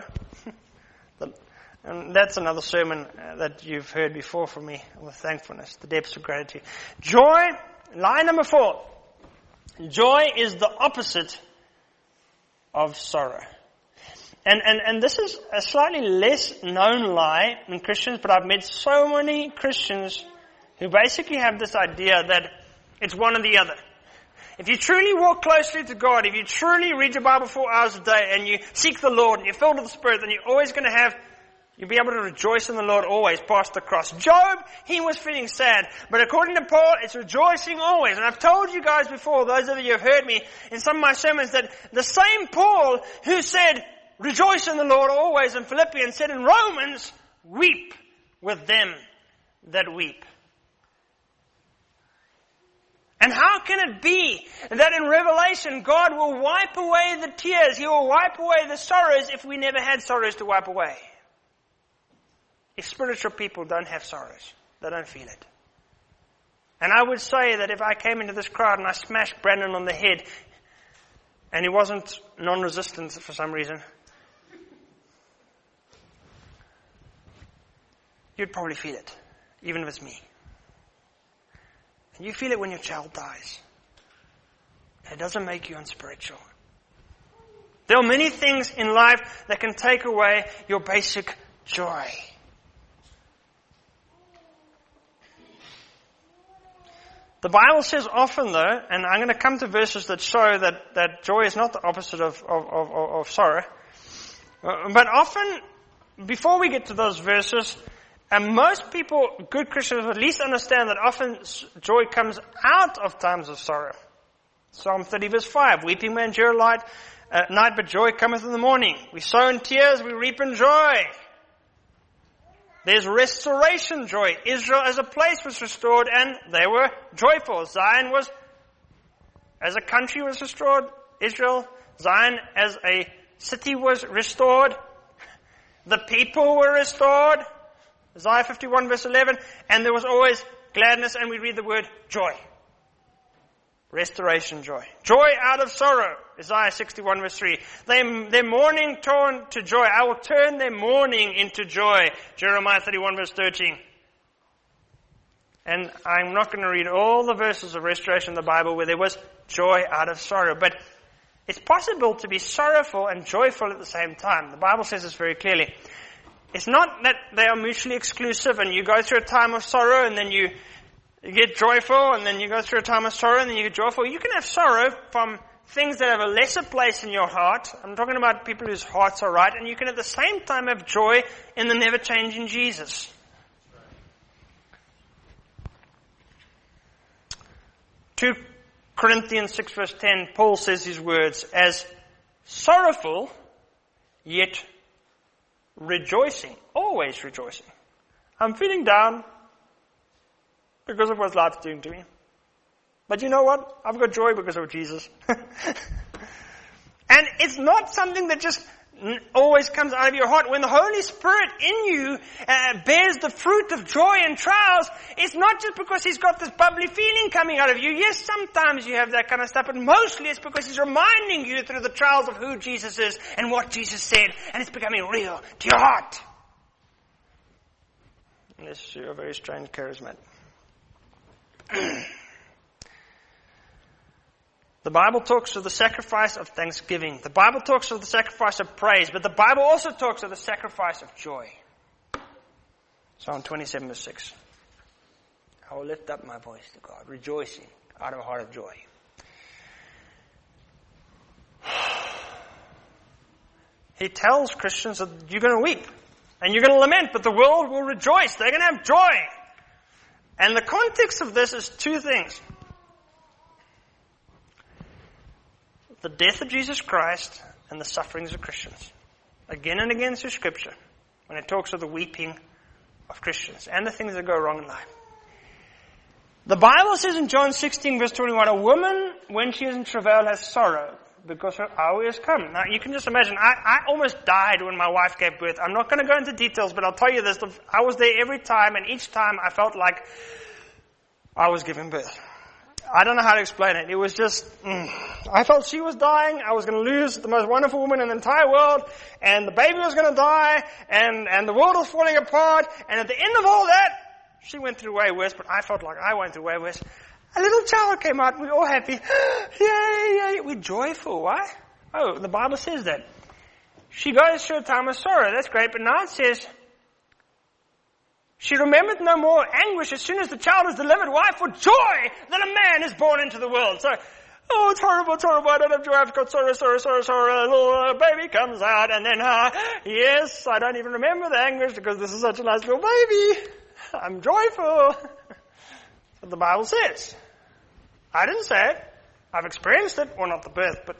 And that's another sermon that you've heard before from me, with thankfulness, the depths of gratitude. Joy, lie number 4. Joy is the opposite of sorrow. And this is a slightly less known lie in Christians, but I've met so many Christians who basically have this idea that it's one or the other. If you truly walk closely to God, if you truly read your Bible 4 hours a day, and you seek the Lord, and you're filled with the Spirit, then you're always going to you'll be able to rejoice in the Lord always, past the cross. Job, he was feeling sad, but according to Paul, it's rejoicing always. And I've told you guys before, those of you who have heard me in some of my sermons, that the same Paul who said, rejoice in the Lord always in Philippians, said in Romans, weep with them that weep. And how can it be that in Revelation God will wipe away the tears, He will wipe away the sorrows if we never had sorrows to wipe away? If spiritual people don't have sorrows, they don't feel it. And I would say that if I came into this crowd and I smashed Brandon on the head, and he wasn't non-resistant for some reason, you'd probably feel it, even if it's me. And you feel it when your child dies. It doesn't make you unspiritual. There are many things in life that can take away your basic joy. The Bible says often though, and I'm going to come to verses that show that joy is not the opposite of sorrow. But often, before we get to those verses, and most people, good Christians, at least understand that often joy comes out of times of sorrow. Psalm 30 verse 5, weeping may endure at night, but joy cometh in the morning. We sow in tears, we reap in joy. There's restoration joy. Israel as a place was restored and they were joyful. Zion was, as a country was restored. Israel, Zion as a city was restored. The people were restored. Isaiah 51 verse 11. And there was always gladness, and we read the word joy. Restoration joy. Joy out of sorrow. Isaiah 61 verse 3. Their mourning turned to joy. I will turn their mourning into joy. Jeremiah 31 verse 13. And I'm not going to read all the verses of restoration in the Bible where there was joy out of sorrow. But it's possible to be sorrowful and joyful at the same time. The Bible says this very clearly. It's not that they are mutually exclusive and you go through a time of sorrow and then you get joyful and then you go through a time of sorrow and then you get joyful. You can have sorrow from things that have a lesser place in your heart. I'm talking about people whose hearts are right, and you can at the same time have joy in the never-changing Jesus. 2 Corinthians 6 verse 10, Paul says these words, as sorrowful, yet rejoicing, always rejoicing. I'm feeling down because of what life's doing to me. But you know what? I've got joy because of Jesus. And it's not something that just always comes out of your heart. When the Holy Spirit in you bears the fruit of joy in trials, it's not just because He's got this bubbly feeling coming out of you. Yes, sometimes you have that kind of stuff, but mostly it's because He's reminding you through the trials of who Jesus is and what Jesus said, and it's becoming real to your heart. Unless you're a very strange charismatic. The Bible talks of the sacrifice of thanksgiving. The Bible talks of the sacrifice of praise. But the Bible also talks of the sacrifice of joy. Psalm 27 verse 6. I will lift up my voice to God, rejoicing out of a heart of joy. He tells Christians that you're going to weep. And you're going to lament, but the world will rejoice. They're going to have joy. And the context of this is two things. The death of Jesus Christ and the sufferings of Christians. Again and again through Scripture, when it talks of the weeping of Christians and the things that go wrong in life. The Bible says in John 16 verse 21, a woman, when she is in travail, has sorrow because her hour has come. Now you can just imagine, I almost died when my wife gave birth. I'm not going to go into details, but I'll tell you this. I was there every time, and each time I felt like I was giving birth. I don't know how to explain it. It was just, I felt she was dying. I was going to lose the most wonderful woman in the entire world. And the baby was going to die. And the world was falling apart. And at the end of all that, she went through way worse. But I felt like I went through way worse. A little child came out. We were all happy. Yay, yay. We're joyful. Why? Oh, the Bible says that. She goes through a time of sorrow. That's great. But now it says, she remembered no more anguish as soon as the child is delivered. Why? For joy that a man is born into the world. So, oh, it's horrible, I don't have joy, I've got sorrow. A little baby comes out, and then, yes, I don't even remember the anguish because this is such a nice little baby. I'm joyful. That's what the Bible says. I didn't say it. I've experienced it, or not the birth, but...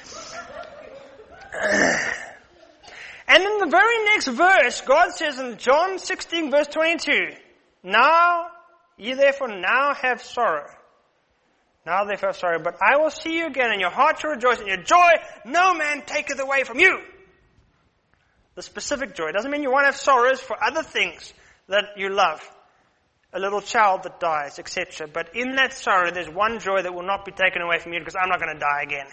And in the very next verse, God says in John 16 verse 22, now, ye therefore now have sorrow. Now therefore have sorrow, but I will see you again, and your heart shall rejoice, and your joy no man taketh away from you. The specific joy. It doesn't mean you won't have sorrows for other things that you love. A little child that dies, etc. But in that sorrow, there's one joy that will not be taken away from you, because I'm not going to die again.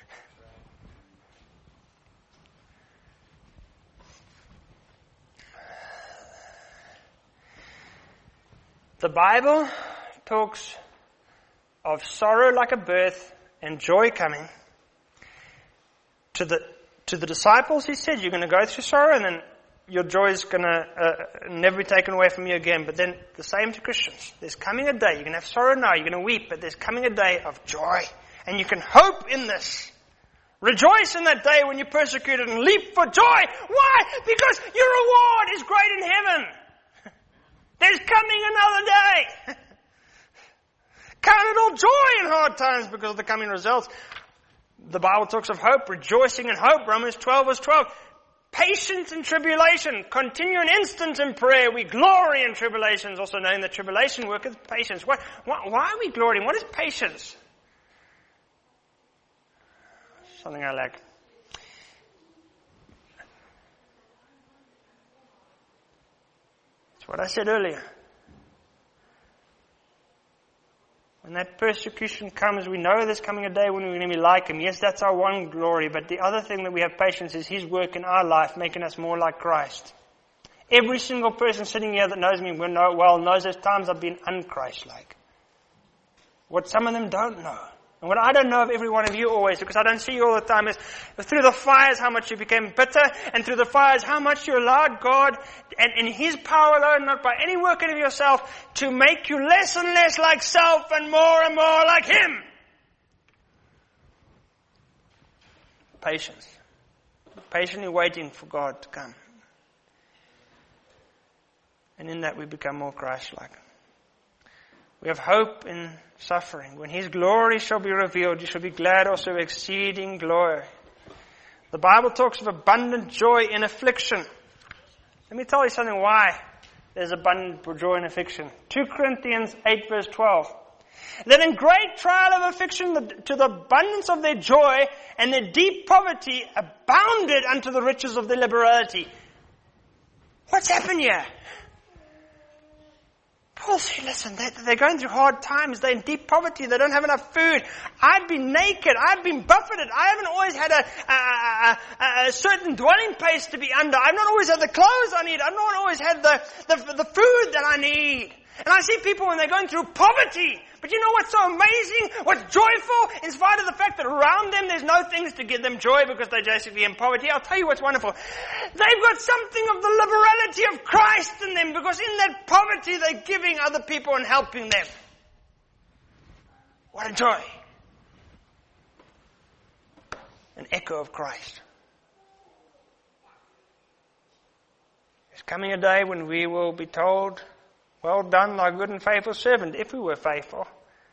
The Bible talks of sorrow like a birth and joy coming. To the disciples, He said, you're going to go through sorrow and then your joy is going to never be taken away from you again. But then the same to Christians. There's coming a day, you're going to have sorrow now, you're going to weep, but there's coming a day of joy. And you can hope in this. Rejoice in that day when you're persecuted and leap for joy. Why? Because your reward is great in heaven. There's coming another day. Count it all joy in hard times because of the coming results. The Bible talks of hope, rejoicing in hope. Romans 12 verse 12. Patience in tribulation. Continue an instant in prayer. We glory in tribulations, also knowing that tribulation worketh patience. Why are we glorying? What is patience? Something I like. What I said earlier. When that persecution comes, we know there's coming a day when we're going to be like Him. Yes, that's our one glory, but the other thing that we have patience is His work in our life, making us more like Christ. Every single person sitting here that knows me well knows there's times I've been un-Christ-like. What some of them don't know And what I don't know of every one of you always, because I don't see you all the time, is through the fires how much you became bitter, and through the fires how much you allowed God, and in His power alone, not by any work of yourself, to make you less and less like self and more like Him. Patience. Patiently waiting for God to come. And in that we become more Christ-like. We have hope in suffering. When His glory shall be revealed, you shall be glad also of exceeding glory. The Bible talks of abundant joy in affliction. Let me tell you something why there's abundant joy in affliction. 2 Corinthians 8 verse 12. That in great trial of affliction, to the abundance of their joy and their deep poverty abounded unto the riches of their liberality. What's happened here? Paul said, listen, they're going through hard times. They're in deep poverty. They don't have enough food. I've been naked. I've been buffeted. I haven't always had a certain dwelling place to be under. I've not always had the clothes I need. I've not always had the food that I need. And I see people when they're going through poverty. But you know what's so amazing? What's joyful? In spite of the fact that around them there's no things to give them joy because they're basically in poverty. I'll tell you what's wonderful. They've got something of the liberality of Christ in them, because in that poverty they're giving other people and helping them. What a joy. An echo of Christ. There's coming a day when we will be told, well done, thy good and faithful servant, if we were faithful.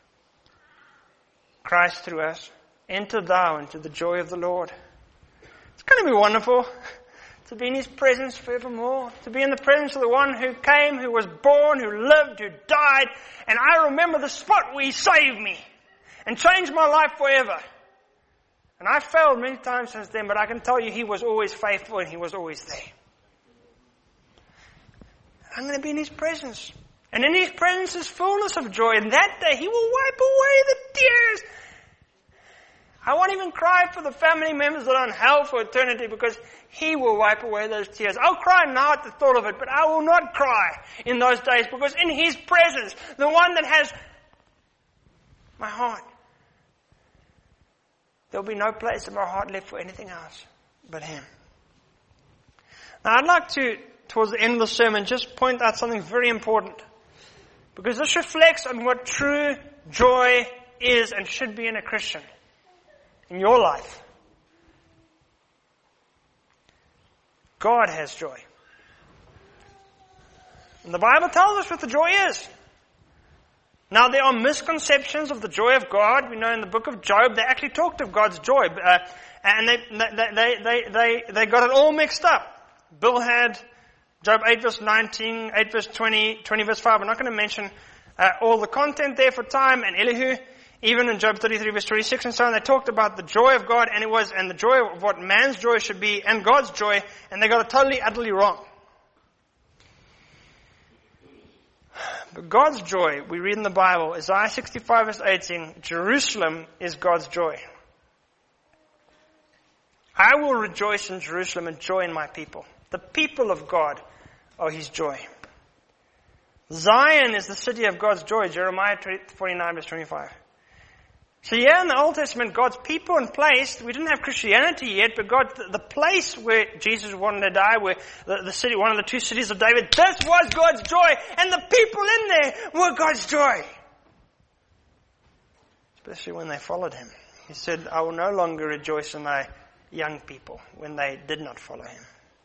Christ through us. Enter thou into the joy of the Lord. It's going to be wonderful to be in His presence forevermore. To be in the presence of the one who came, who was born, who lived, who died. And I remember the spot where He saved me and changed my life forever. And I failed many times since then, but I can tell you He was always faithful and He was always there. I'm going to be in His presence. And in His presence is fullness of joy. And that day He will wipe away the tears. I won't even cry for the family members that are in hell for eternity, because He will wipe away those tears. I'll cry now at the thought of it, but I will not cry in those days, because in His presence, the one that has my heart, there'll be no place in my heart left for anything else but Him. Now I'd like to, towards the end of the sermon, just point out something very important, because this reflects on what true joy is and should be in a Christian, in your life. God has joy. And the Bible tells us what the joy is. Now there are misconceptions of the joy of God. We know in the book of Job they actually talked of God's joy, and they got it all mixed up. Bill had Job 8 verse 19, 8 verse 20, 20 verse 5. I'm not going to mention all the content there for time, and Elihu, even in Job 33 verse 26 and so on, they talked about the joy of God, and the joy of what man's joy should be, and God's joy, and they got it totally, utterly wrong. But God's joy, we read in the Bible, Isaiah 65 verse 18, Jerusalem is God's joy. I will rejoice in Jerusalem and joy in my people. The people of God are His joy. Zion is the city of God's joy, Jeremiah 49 verse 25. So yeah, in the Old Testament, God's people and place, we didn't have Christianity yet, but God, the place where Jesus wanted to die, where the city, one of the two cities of David, this was God's joy, and the people in there were God's joy. Especially when they followed Him. He said, I will no longer rejoice in thy young people, when they did not follow Him.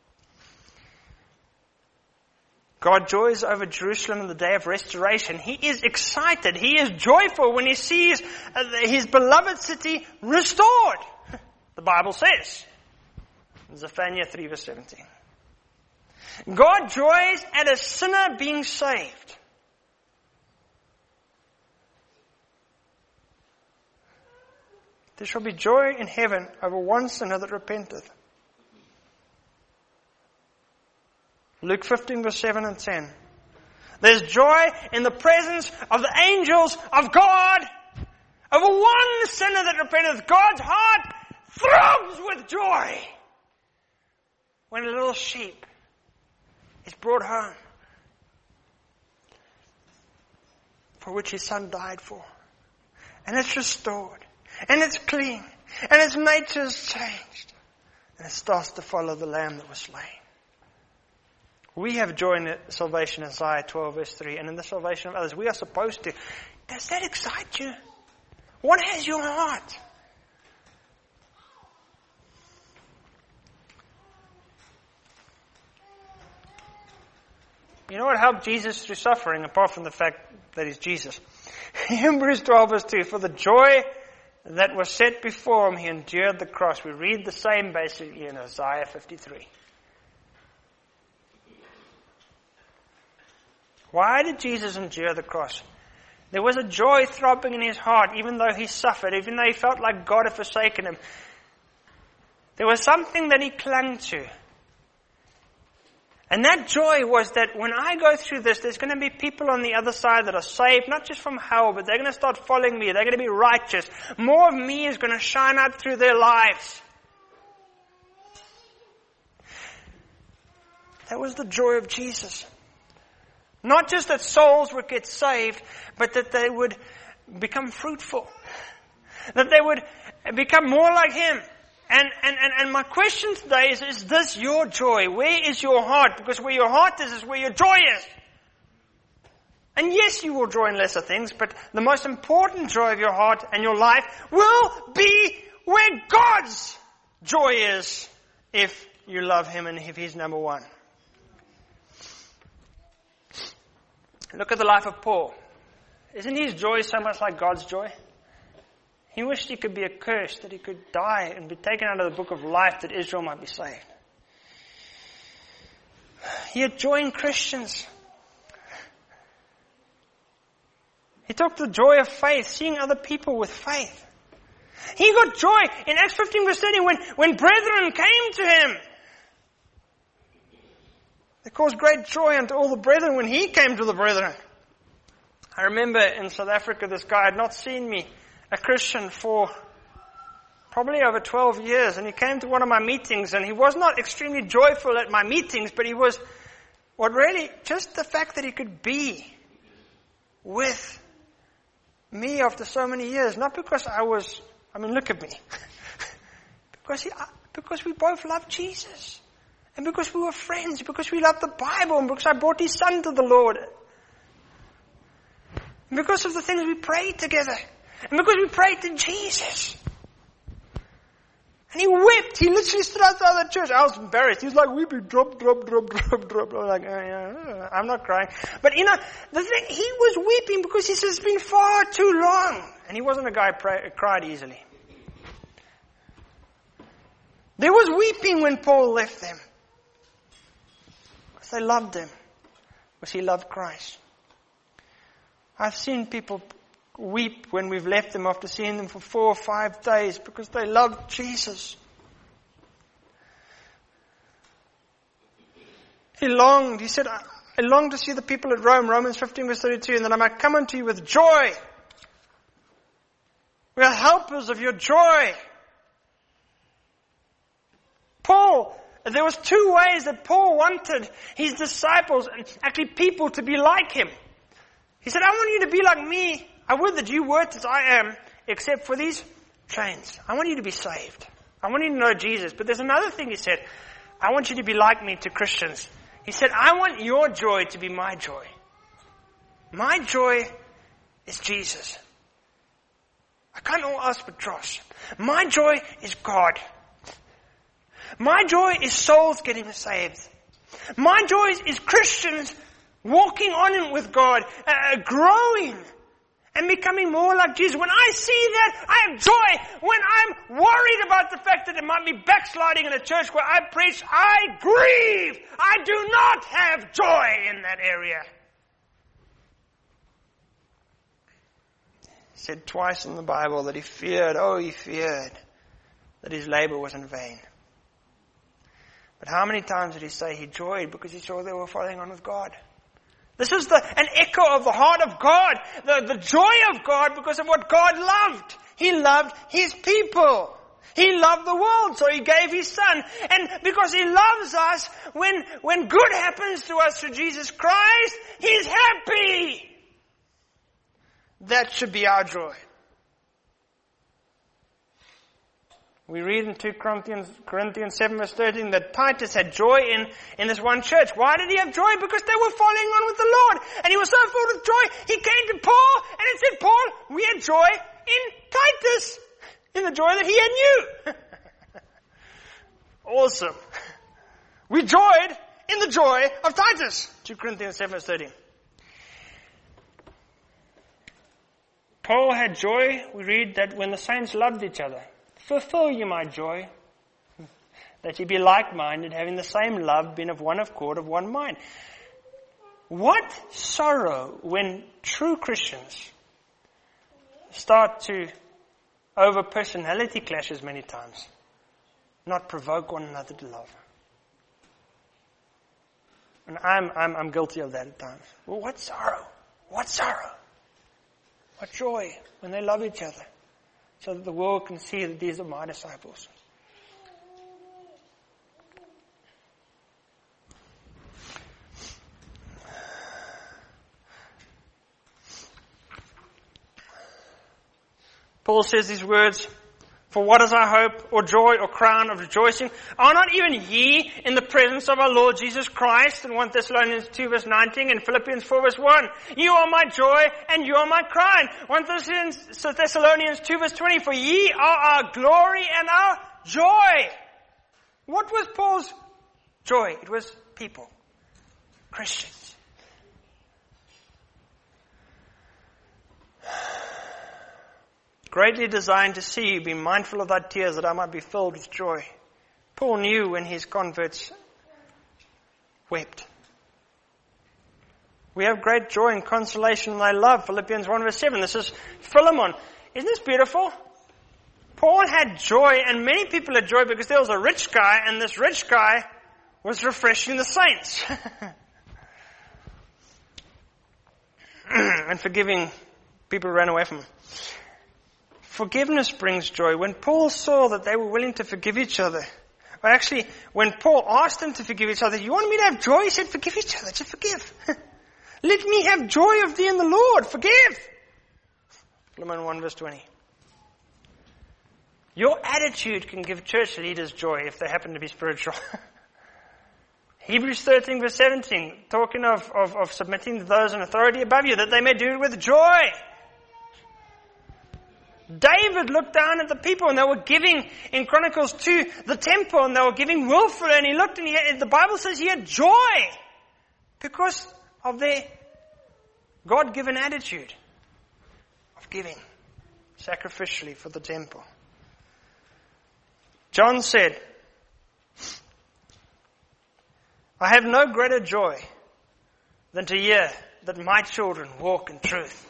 God joys over Jerusalem in the day of restoration. He is excited. He is joyful when He sees His beloved city restored. The Bible says. Zephaniah 3 verse 17. God joys at a sinner being saved. There shall be joy in heaven over one sinner that repenteth. Luke 15 verse 7 and 10. There's joy in the presence of the angels of God over one sinner that repenteth. God's heart throbs with joy when a little sheep is brought home, for which His Son died for, and it's restored. and it's clean, and its nature is changed, and it starts to follow the Lamb that was slain. We have joy in salvation, Isaiah 12 verse 3, and in the salvation of others. We are supposed to. Does that excite you? What has your heart? You know what helped Jesus through suffering, apart from the fact that he's Jesus? Hebrews 12 verse 2, for the joy that was set before him, he endured the cross. We read the same basically in Isaiah 53. Why did Jesus endure the cross? There was a joy throbbing in his heart, even though he suffered, even though he felt like God had forsaken him. There was something that he clung to. And that joy was that when I go through this, there's going to be people on the other side that are saved, not just from hell, but they're going to start following me. They're going to be righteous. More of me is going to shine out through their lives. That was the joy of Jesus. Not just that souls would get saved, but that they would become fruitful. That they would become more like Him. And my question today is this your joy? Where is your heart? Because where your heart is where your joy is. And yes, you will joy in lesser things, but the most important joy of your heart and your life will be where God's joy is, if you love Him and if He's number one. Look at the life of Paul. Isn't his joy so much like God's joy? He wished he could be accursed, that he could die and be taken out of the book of life, that Israel might be saved. He had joy in Christians. He took the joy of faith, seeing other people with faith. He got joy in Acts 15 verse 30 when brethren came to him. It caused great joy unto all the brethren when he came to the brethren. I remember in South Africa, this guy had not seen me, a Christian, for probably over 12 years. And he came to one of my meetings, and he was not extremely joyful at my meetings, but he was, just the fact that he could be with me after so many years. Not because look at me. because we both love Jesus. And because we were friends, because we loved the Bible, and because I brought his son to the Lord. And because of the things we prayed together. And because we prayed to Jesus. And he wept. He literally stood outside the church. I was embarrassed. He was like weeping, drop. I was like, I'm not crying. But the thing, he was weeping because he said it's been far too long. And he wasn't a guy who cried easily. There was weeping when Paul left them. They loved him, because he loved Christ. I've seen people weep when we've left them after seeing them for 4 or 5 days because they loved Jesus. He said, I long to see the people at Rome, Romans 15 verse 32, and that I might come unto you with joy. We are helpers of your joy. There was 2 ways that Paul wanted his disciples, and actually people, to be like him. He said, I want you to be like me. I would that you were as I am, except for these chains. I want you to be saved. I want you to know Jesus. But there's another thing he said. I want you to be like me to Christians. He said, I want your joy to be my joy. My joy is Jesus. I can't ask but trust. My joy is God. My joy is souls getting saved. My joy is Christians walking on with God, growing and becoming more like Jesus. When I see that, I have joy. When I'm worried about the fact that it might be backsliding in a church where I preach, I grieve. I do not have joy in that area. It said twice in the Bible that he feared that his labor was in vain. But how many times did he say he joyed because he saw they were following on with God? This is an echo of the heart of God, the joy of God, because of what God loved. He loved his people. He loved the world, so he gave his son. And because he loves us, when good happens to us through Jesus Christ, he's happy. That should be our joy. We read in 2 Corinthians 7 verse 13 that Titus had joy in this one church. Why did he have joy? Because they were following on with the Lord. And he was so filled with joy, he came to Paul and it said, Paul, we had joy in Titus, in the joy that he had knew. Awesome. We joyed in the joy of Titus. 2 Corinthians 7 verse 13. Paul had joy, we read, that when the saints loved each other. Fulfill you my joy, that ye be like-minded, having the same love, being of one accord, of one mind. What sorrow when true Christians start to, over personality clashes many times, not provoke one another to love. And I'm guilty of that at times. Well, what sorrow? What sorrow? What joy when they love each other, so that the world can see that these are my disciples. Paul says these words, for what is our hope or joy or crown of rejoicing? Are not even ye in the presence of our Lord Jesus Christ? In 1 Thessalonians 2 verse 19 and Philippians 4 verse 1. You are my joy and you are my crown. 1 Thessalonians 2 verse 20. For ye are our glory and our joy. What was Paul's joy? It was people. Christians. Greatly designed to see you, be mindful of thy tears, that I might be filled with joy. Paul knew when his converts wept. We have great joy and consolation in thy love. Philippians 1 verse 7. This is Philemon. Isn't this beautiful? Paul had joy, and many people had joy because there was a rich guy, and this rich guy was refreshing the saints. And forgiving people who ran away from him. Forgiveness brings joy. When Paul saw that they were willing to forgive each other, or actually, when Paul asked them to forgive each other, you want me to have joy? He said, forgive each other. Just forgive. Let me have joy of thee in the Lord. Forgive. Philemon 1 verse 20. Your attitude can give church leaders joy if they happen to be spiritual. Hebrews 13 verse 17, talking of submitting to those in authority above you, that they may do it with joy. David looked down at the people and they were giving in Chronicles 2 the temple, and they were giving willfully, and he looked and the Bible says he had joy because of their God-given attitude of giving sacrificially for the temple. John said, I have no greater joy than to hear that my children walk in truth.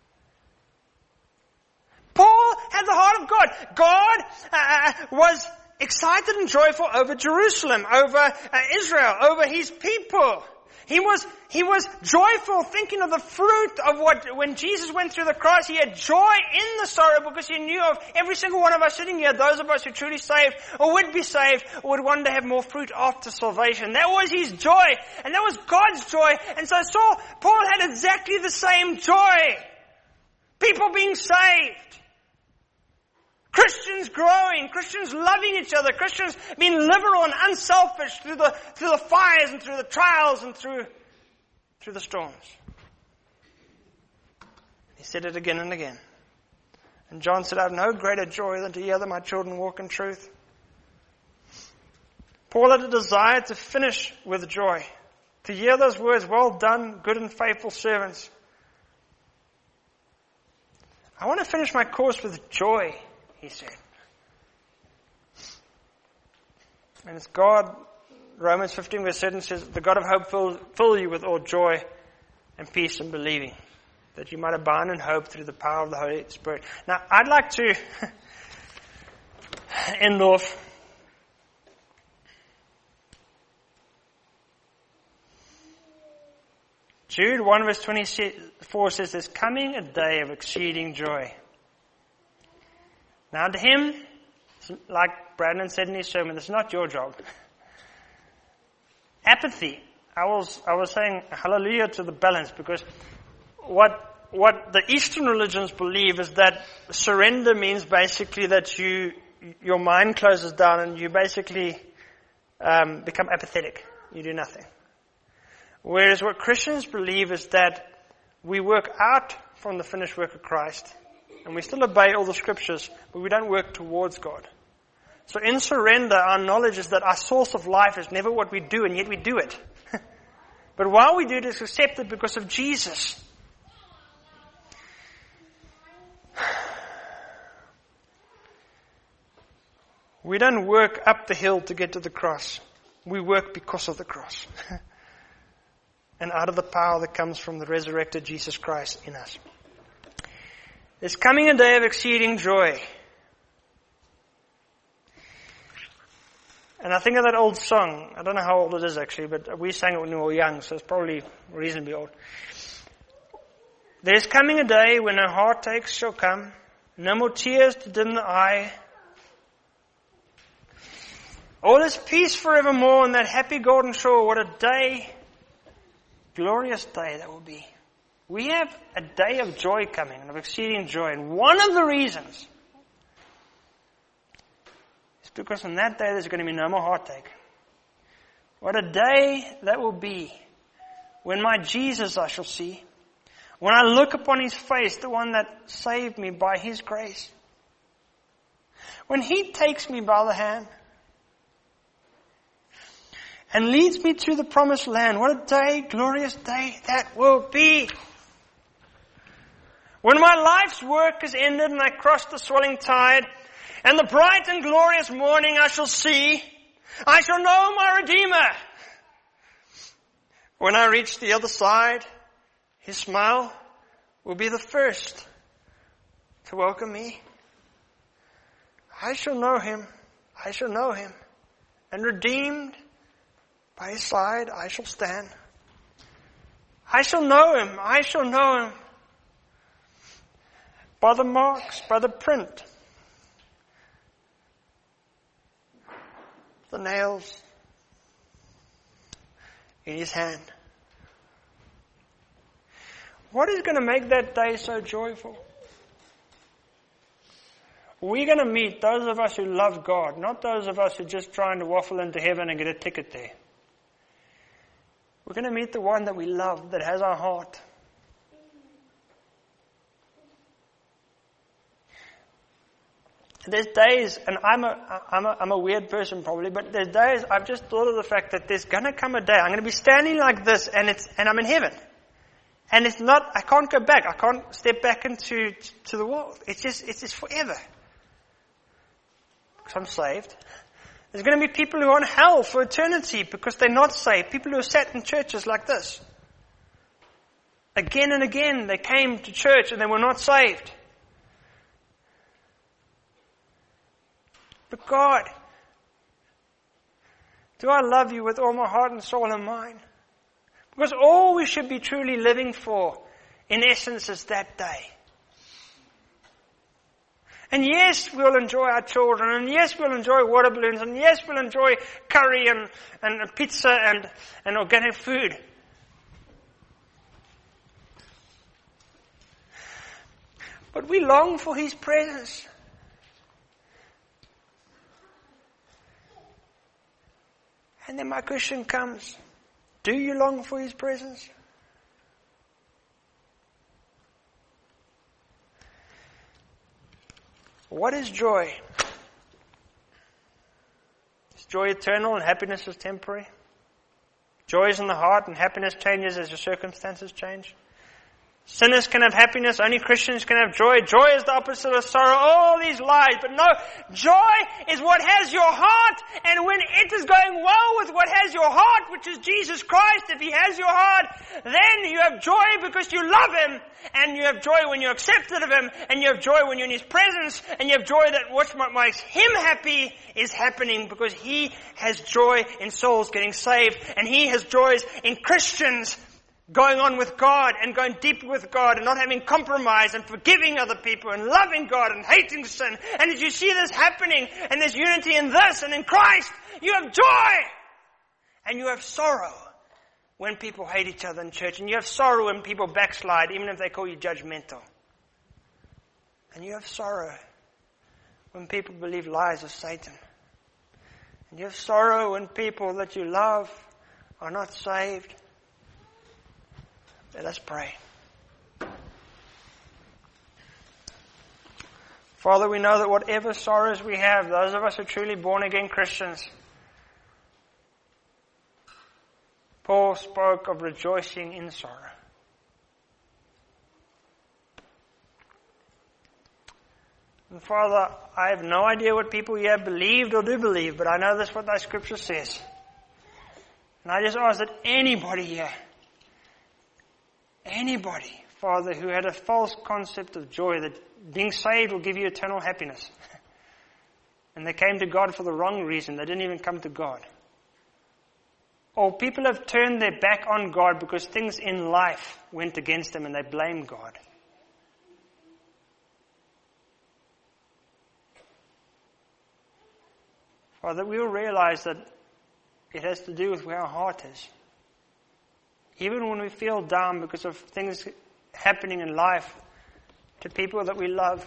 Paul had the heart of God. God was excited and joyful over Jerusalem, over Israel, over his people. He was joyful thinking of the fruit of when Jesus went through the cross, he had joy in the sorrow because he knew of every single one of us sitting here, those of us who truly saved or would be saved or would one day have more fruit after salvation. That was his joy, and that was God's joy. And so Paul had exactly the same joy. People being saved. Christians growing, Christians loving each other, Christians being liberal and unselfish through the fires and through the trials and through the storms. He said it again and again. And John said, I have no greater joy than to hear that my children walk in truth. Paul had a desire to finish with joy. To hear those words, well done, good and faithful servants. I want to finish my course with joy, he said. And it's God, Romans 15 verse 7 says, the God of hope fill you with all joy and peace in believing, that you might abound in hope through the power of the Holy Spirit. Now, I'd like to end off Jude 1 verse 24 says, there's coming a day of exceeding joy. Now to him, like Brandon said in his sermon, it's not your job. Apathy. I was saying hallelujah to the balance, because what the Eastern religions believe is that surrender means basically that you your mind closes down and you basically become apathetic. You do nothing. Whereas what Christians believe is that we work out from the finished work of Christ, and we still obey all the scriptures, but we don't work towards God. So in surrender, our knowledge is that our source of life is never what we do, and yet we do it. But while we do it, it's accepted because of Jesus. We don't work up the hill to get to the cross. We work because of the cross. And out of the power that comes from the resurrected Jesus Christ in us. There's coming a day of exceeding joy. And I think of that old song. I don't know how old it is actually, but we sang it when we were young, so it's probably reasonably old. There's coming a day when no heartaches shall come, no more tears to dim the eye. All is peace forevermore on that happy golden shore. What a day, glorious day that will be. We have a day of joy coming, of exceeding joy. And one of the reasons is because on that day there's going to be no more heartache. What a day that will be when my Jesus I shall see. When I look upon His face, the one that saved me by His grace. When He takes me by the hand and leads me to the promised land. What a day, glorious day that will be. When my life's work is ended and I cross the swelling tide, and the bright and glorious morning I shall see, I shall know my Redeemer. When I reach the other side, His smile will be the first to welcome me. I shall know Him, and redeemed by His side I shall stand. I shall know Him. By the marks, by the print, the nails in His hand. What is going to make that day so joyful? We're going to meet those of us who love God, not those of us who are just trying to waffle into heaven and get a ticket there. We're going to meet the one that we love, that has our heart. There's days, and I'm a weird person probably, but there's days I've just thought of the fact that there's going to come a day I'm going to be standing like this, and I'm in heaven, and it's not. I can't go back. I can't step back into the world. It's just forever. Because I'm saved. There's going to be people who are in hell for eternity because they're not saved. People who have sat in churches like this. Again and again, they came to church and they were not saved. But God, do I love you with all my heart and soul and mind? Because all we should be truly living for, in essence, is that day. And yes, we'll enjoy our children, and yes, we'll enjoy water balloons, and yes, we'll enjoy curry and pizza and organic food. But we long for His presence. And then my question comes, do you long for His presence? What is joy? Is joy eternal and happiness is temporary? Joy is in the heart and happiness changes as your circumstances change. Sinners can have happiness, only Christians can have joy. Joy is the opposite of sorrow. All these lies. But no, joy is what has your heart, and when it is going well with what has your heart, which is Jesus Christ, if He has your heart, then you have joy because you love Him, and you have joy when you're accepted of Him, and you have joy when you're in His presence, and you have joy that what makes Him happy is happening because He has joy in souls getting saved, and He has joys in Christians going on with God and going deep with God and not having compromise and forgiving other people and loving God and hating sin. And as you see this happening and there's unity in this and in Christ, you have joy and you have sorrow when people hate each other in church, and you have sorrow when people backslide, even if they call you judgmental. And you have sorrow when people believe lies of Satan. And you have sorrow when people that you love are not saved. Let us pray. Father, we know that whatever sorrows we have, those of us who are truly born again Christians, Paul spoke of rejoicing in sorrow. And Father, I have no idea what people here believed or do believe, but I know that's what thy scripture says. And I just ask that anybody here, anybody, Father, who had a false concept of joy, that being saved will give you eternal happiness, and they came to God for the wrong reason, they didn't even come to God. Or people have turned their back on God because things in life went against them and they blame God. Father, we will realize that it has to do with where our heart is. Even when we feel down because of things happening in life to people that we love.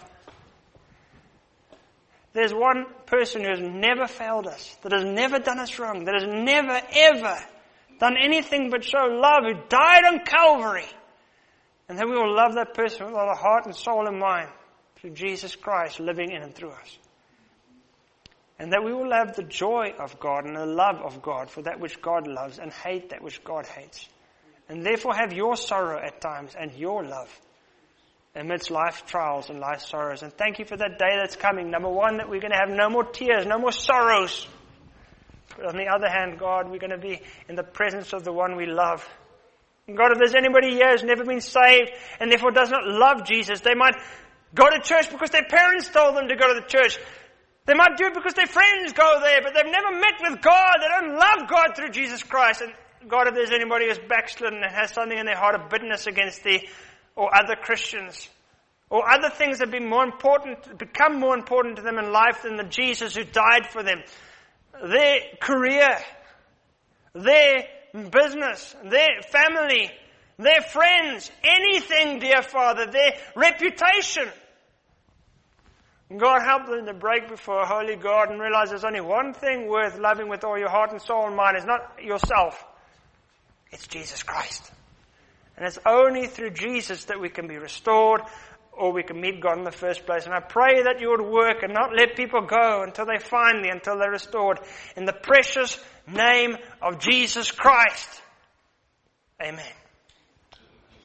There's one person who has never failed us, that has never done us wrong, that has never ever done anything but show love, who died on Calvary. And then we will love that person with all our heart and soul and mind through Jesus Christ living in and through us. And that we will have the joy of God and the love of God for that which God loves and hate that which God hates. And therefore have your sorrow at times and your love amidst life's trials and life's sorrows. And thank you for that day that's coming. Number one, that we're going to have no more tears, no more sorrows. But on the other hand, God, we're going to be in the presence of the one we love. And God, if there's anybody here who's never been saved and therefore does not love Jesus, they might go to church because their parents told them to go to the church. They might do it because their friends go there, but they've never met with God. They don't love God through Jesus Christ. And God, if there's anybody who's backslidden and has something in their heart of bitterness against thee or other Christians, or other things that become more important to them in life than the Jesus who died for them, their career, their business, their family, their friends, anything, dear Father, their reputation. God, help them to break before a holy God and realize there's only one thing worth loving with all your heart and soul and mind. It's not yourself. It's Jesus Christ. And it's only through Jesus that we can be restored or we can meet God in the first place. And I pray that you would work and not let people go until they find thee, until they're restored. In the precious name of Jesus Christ. Amen.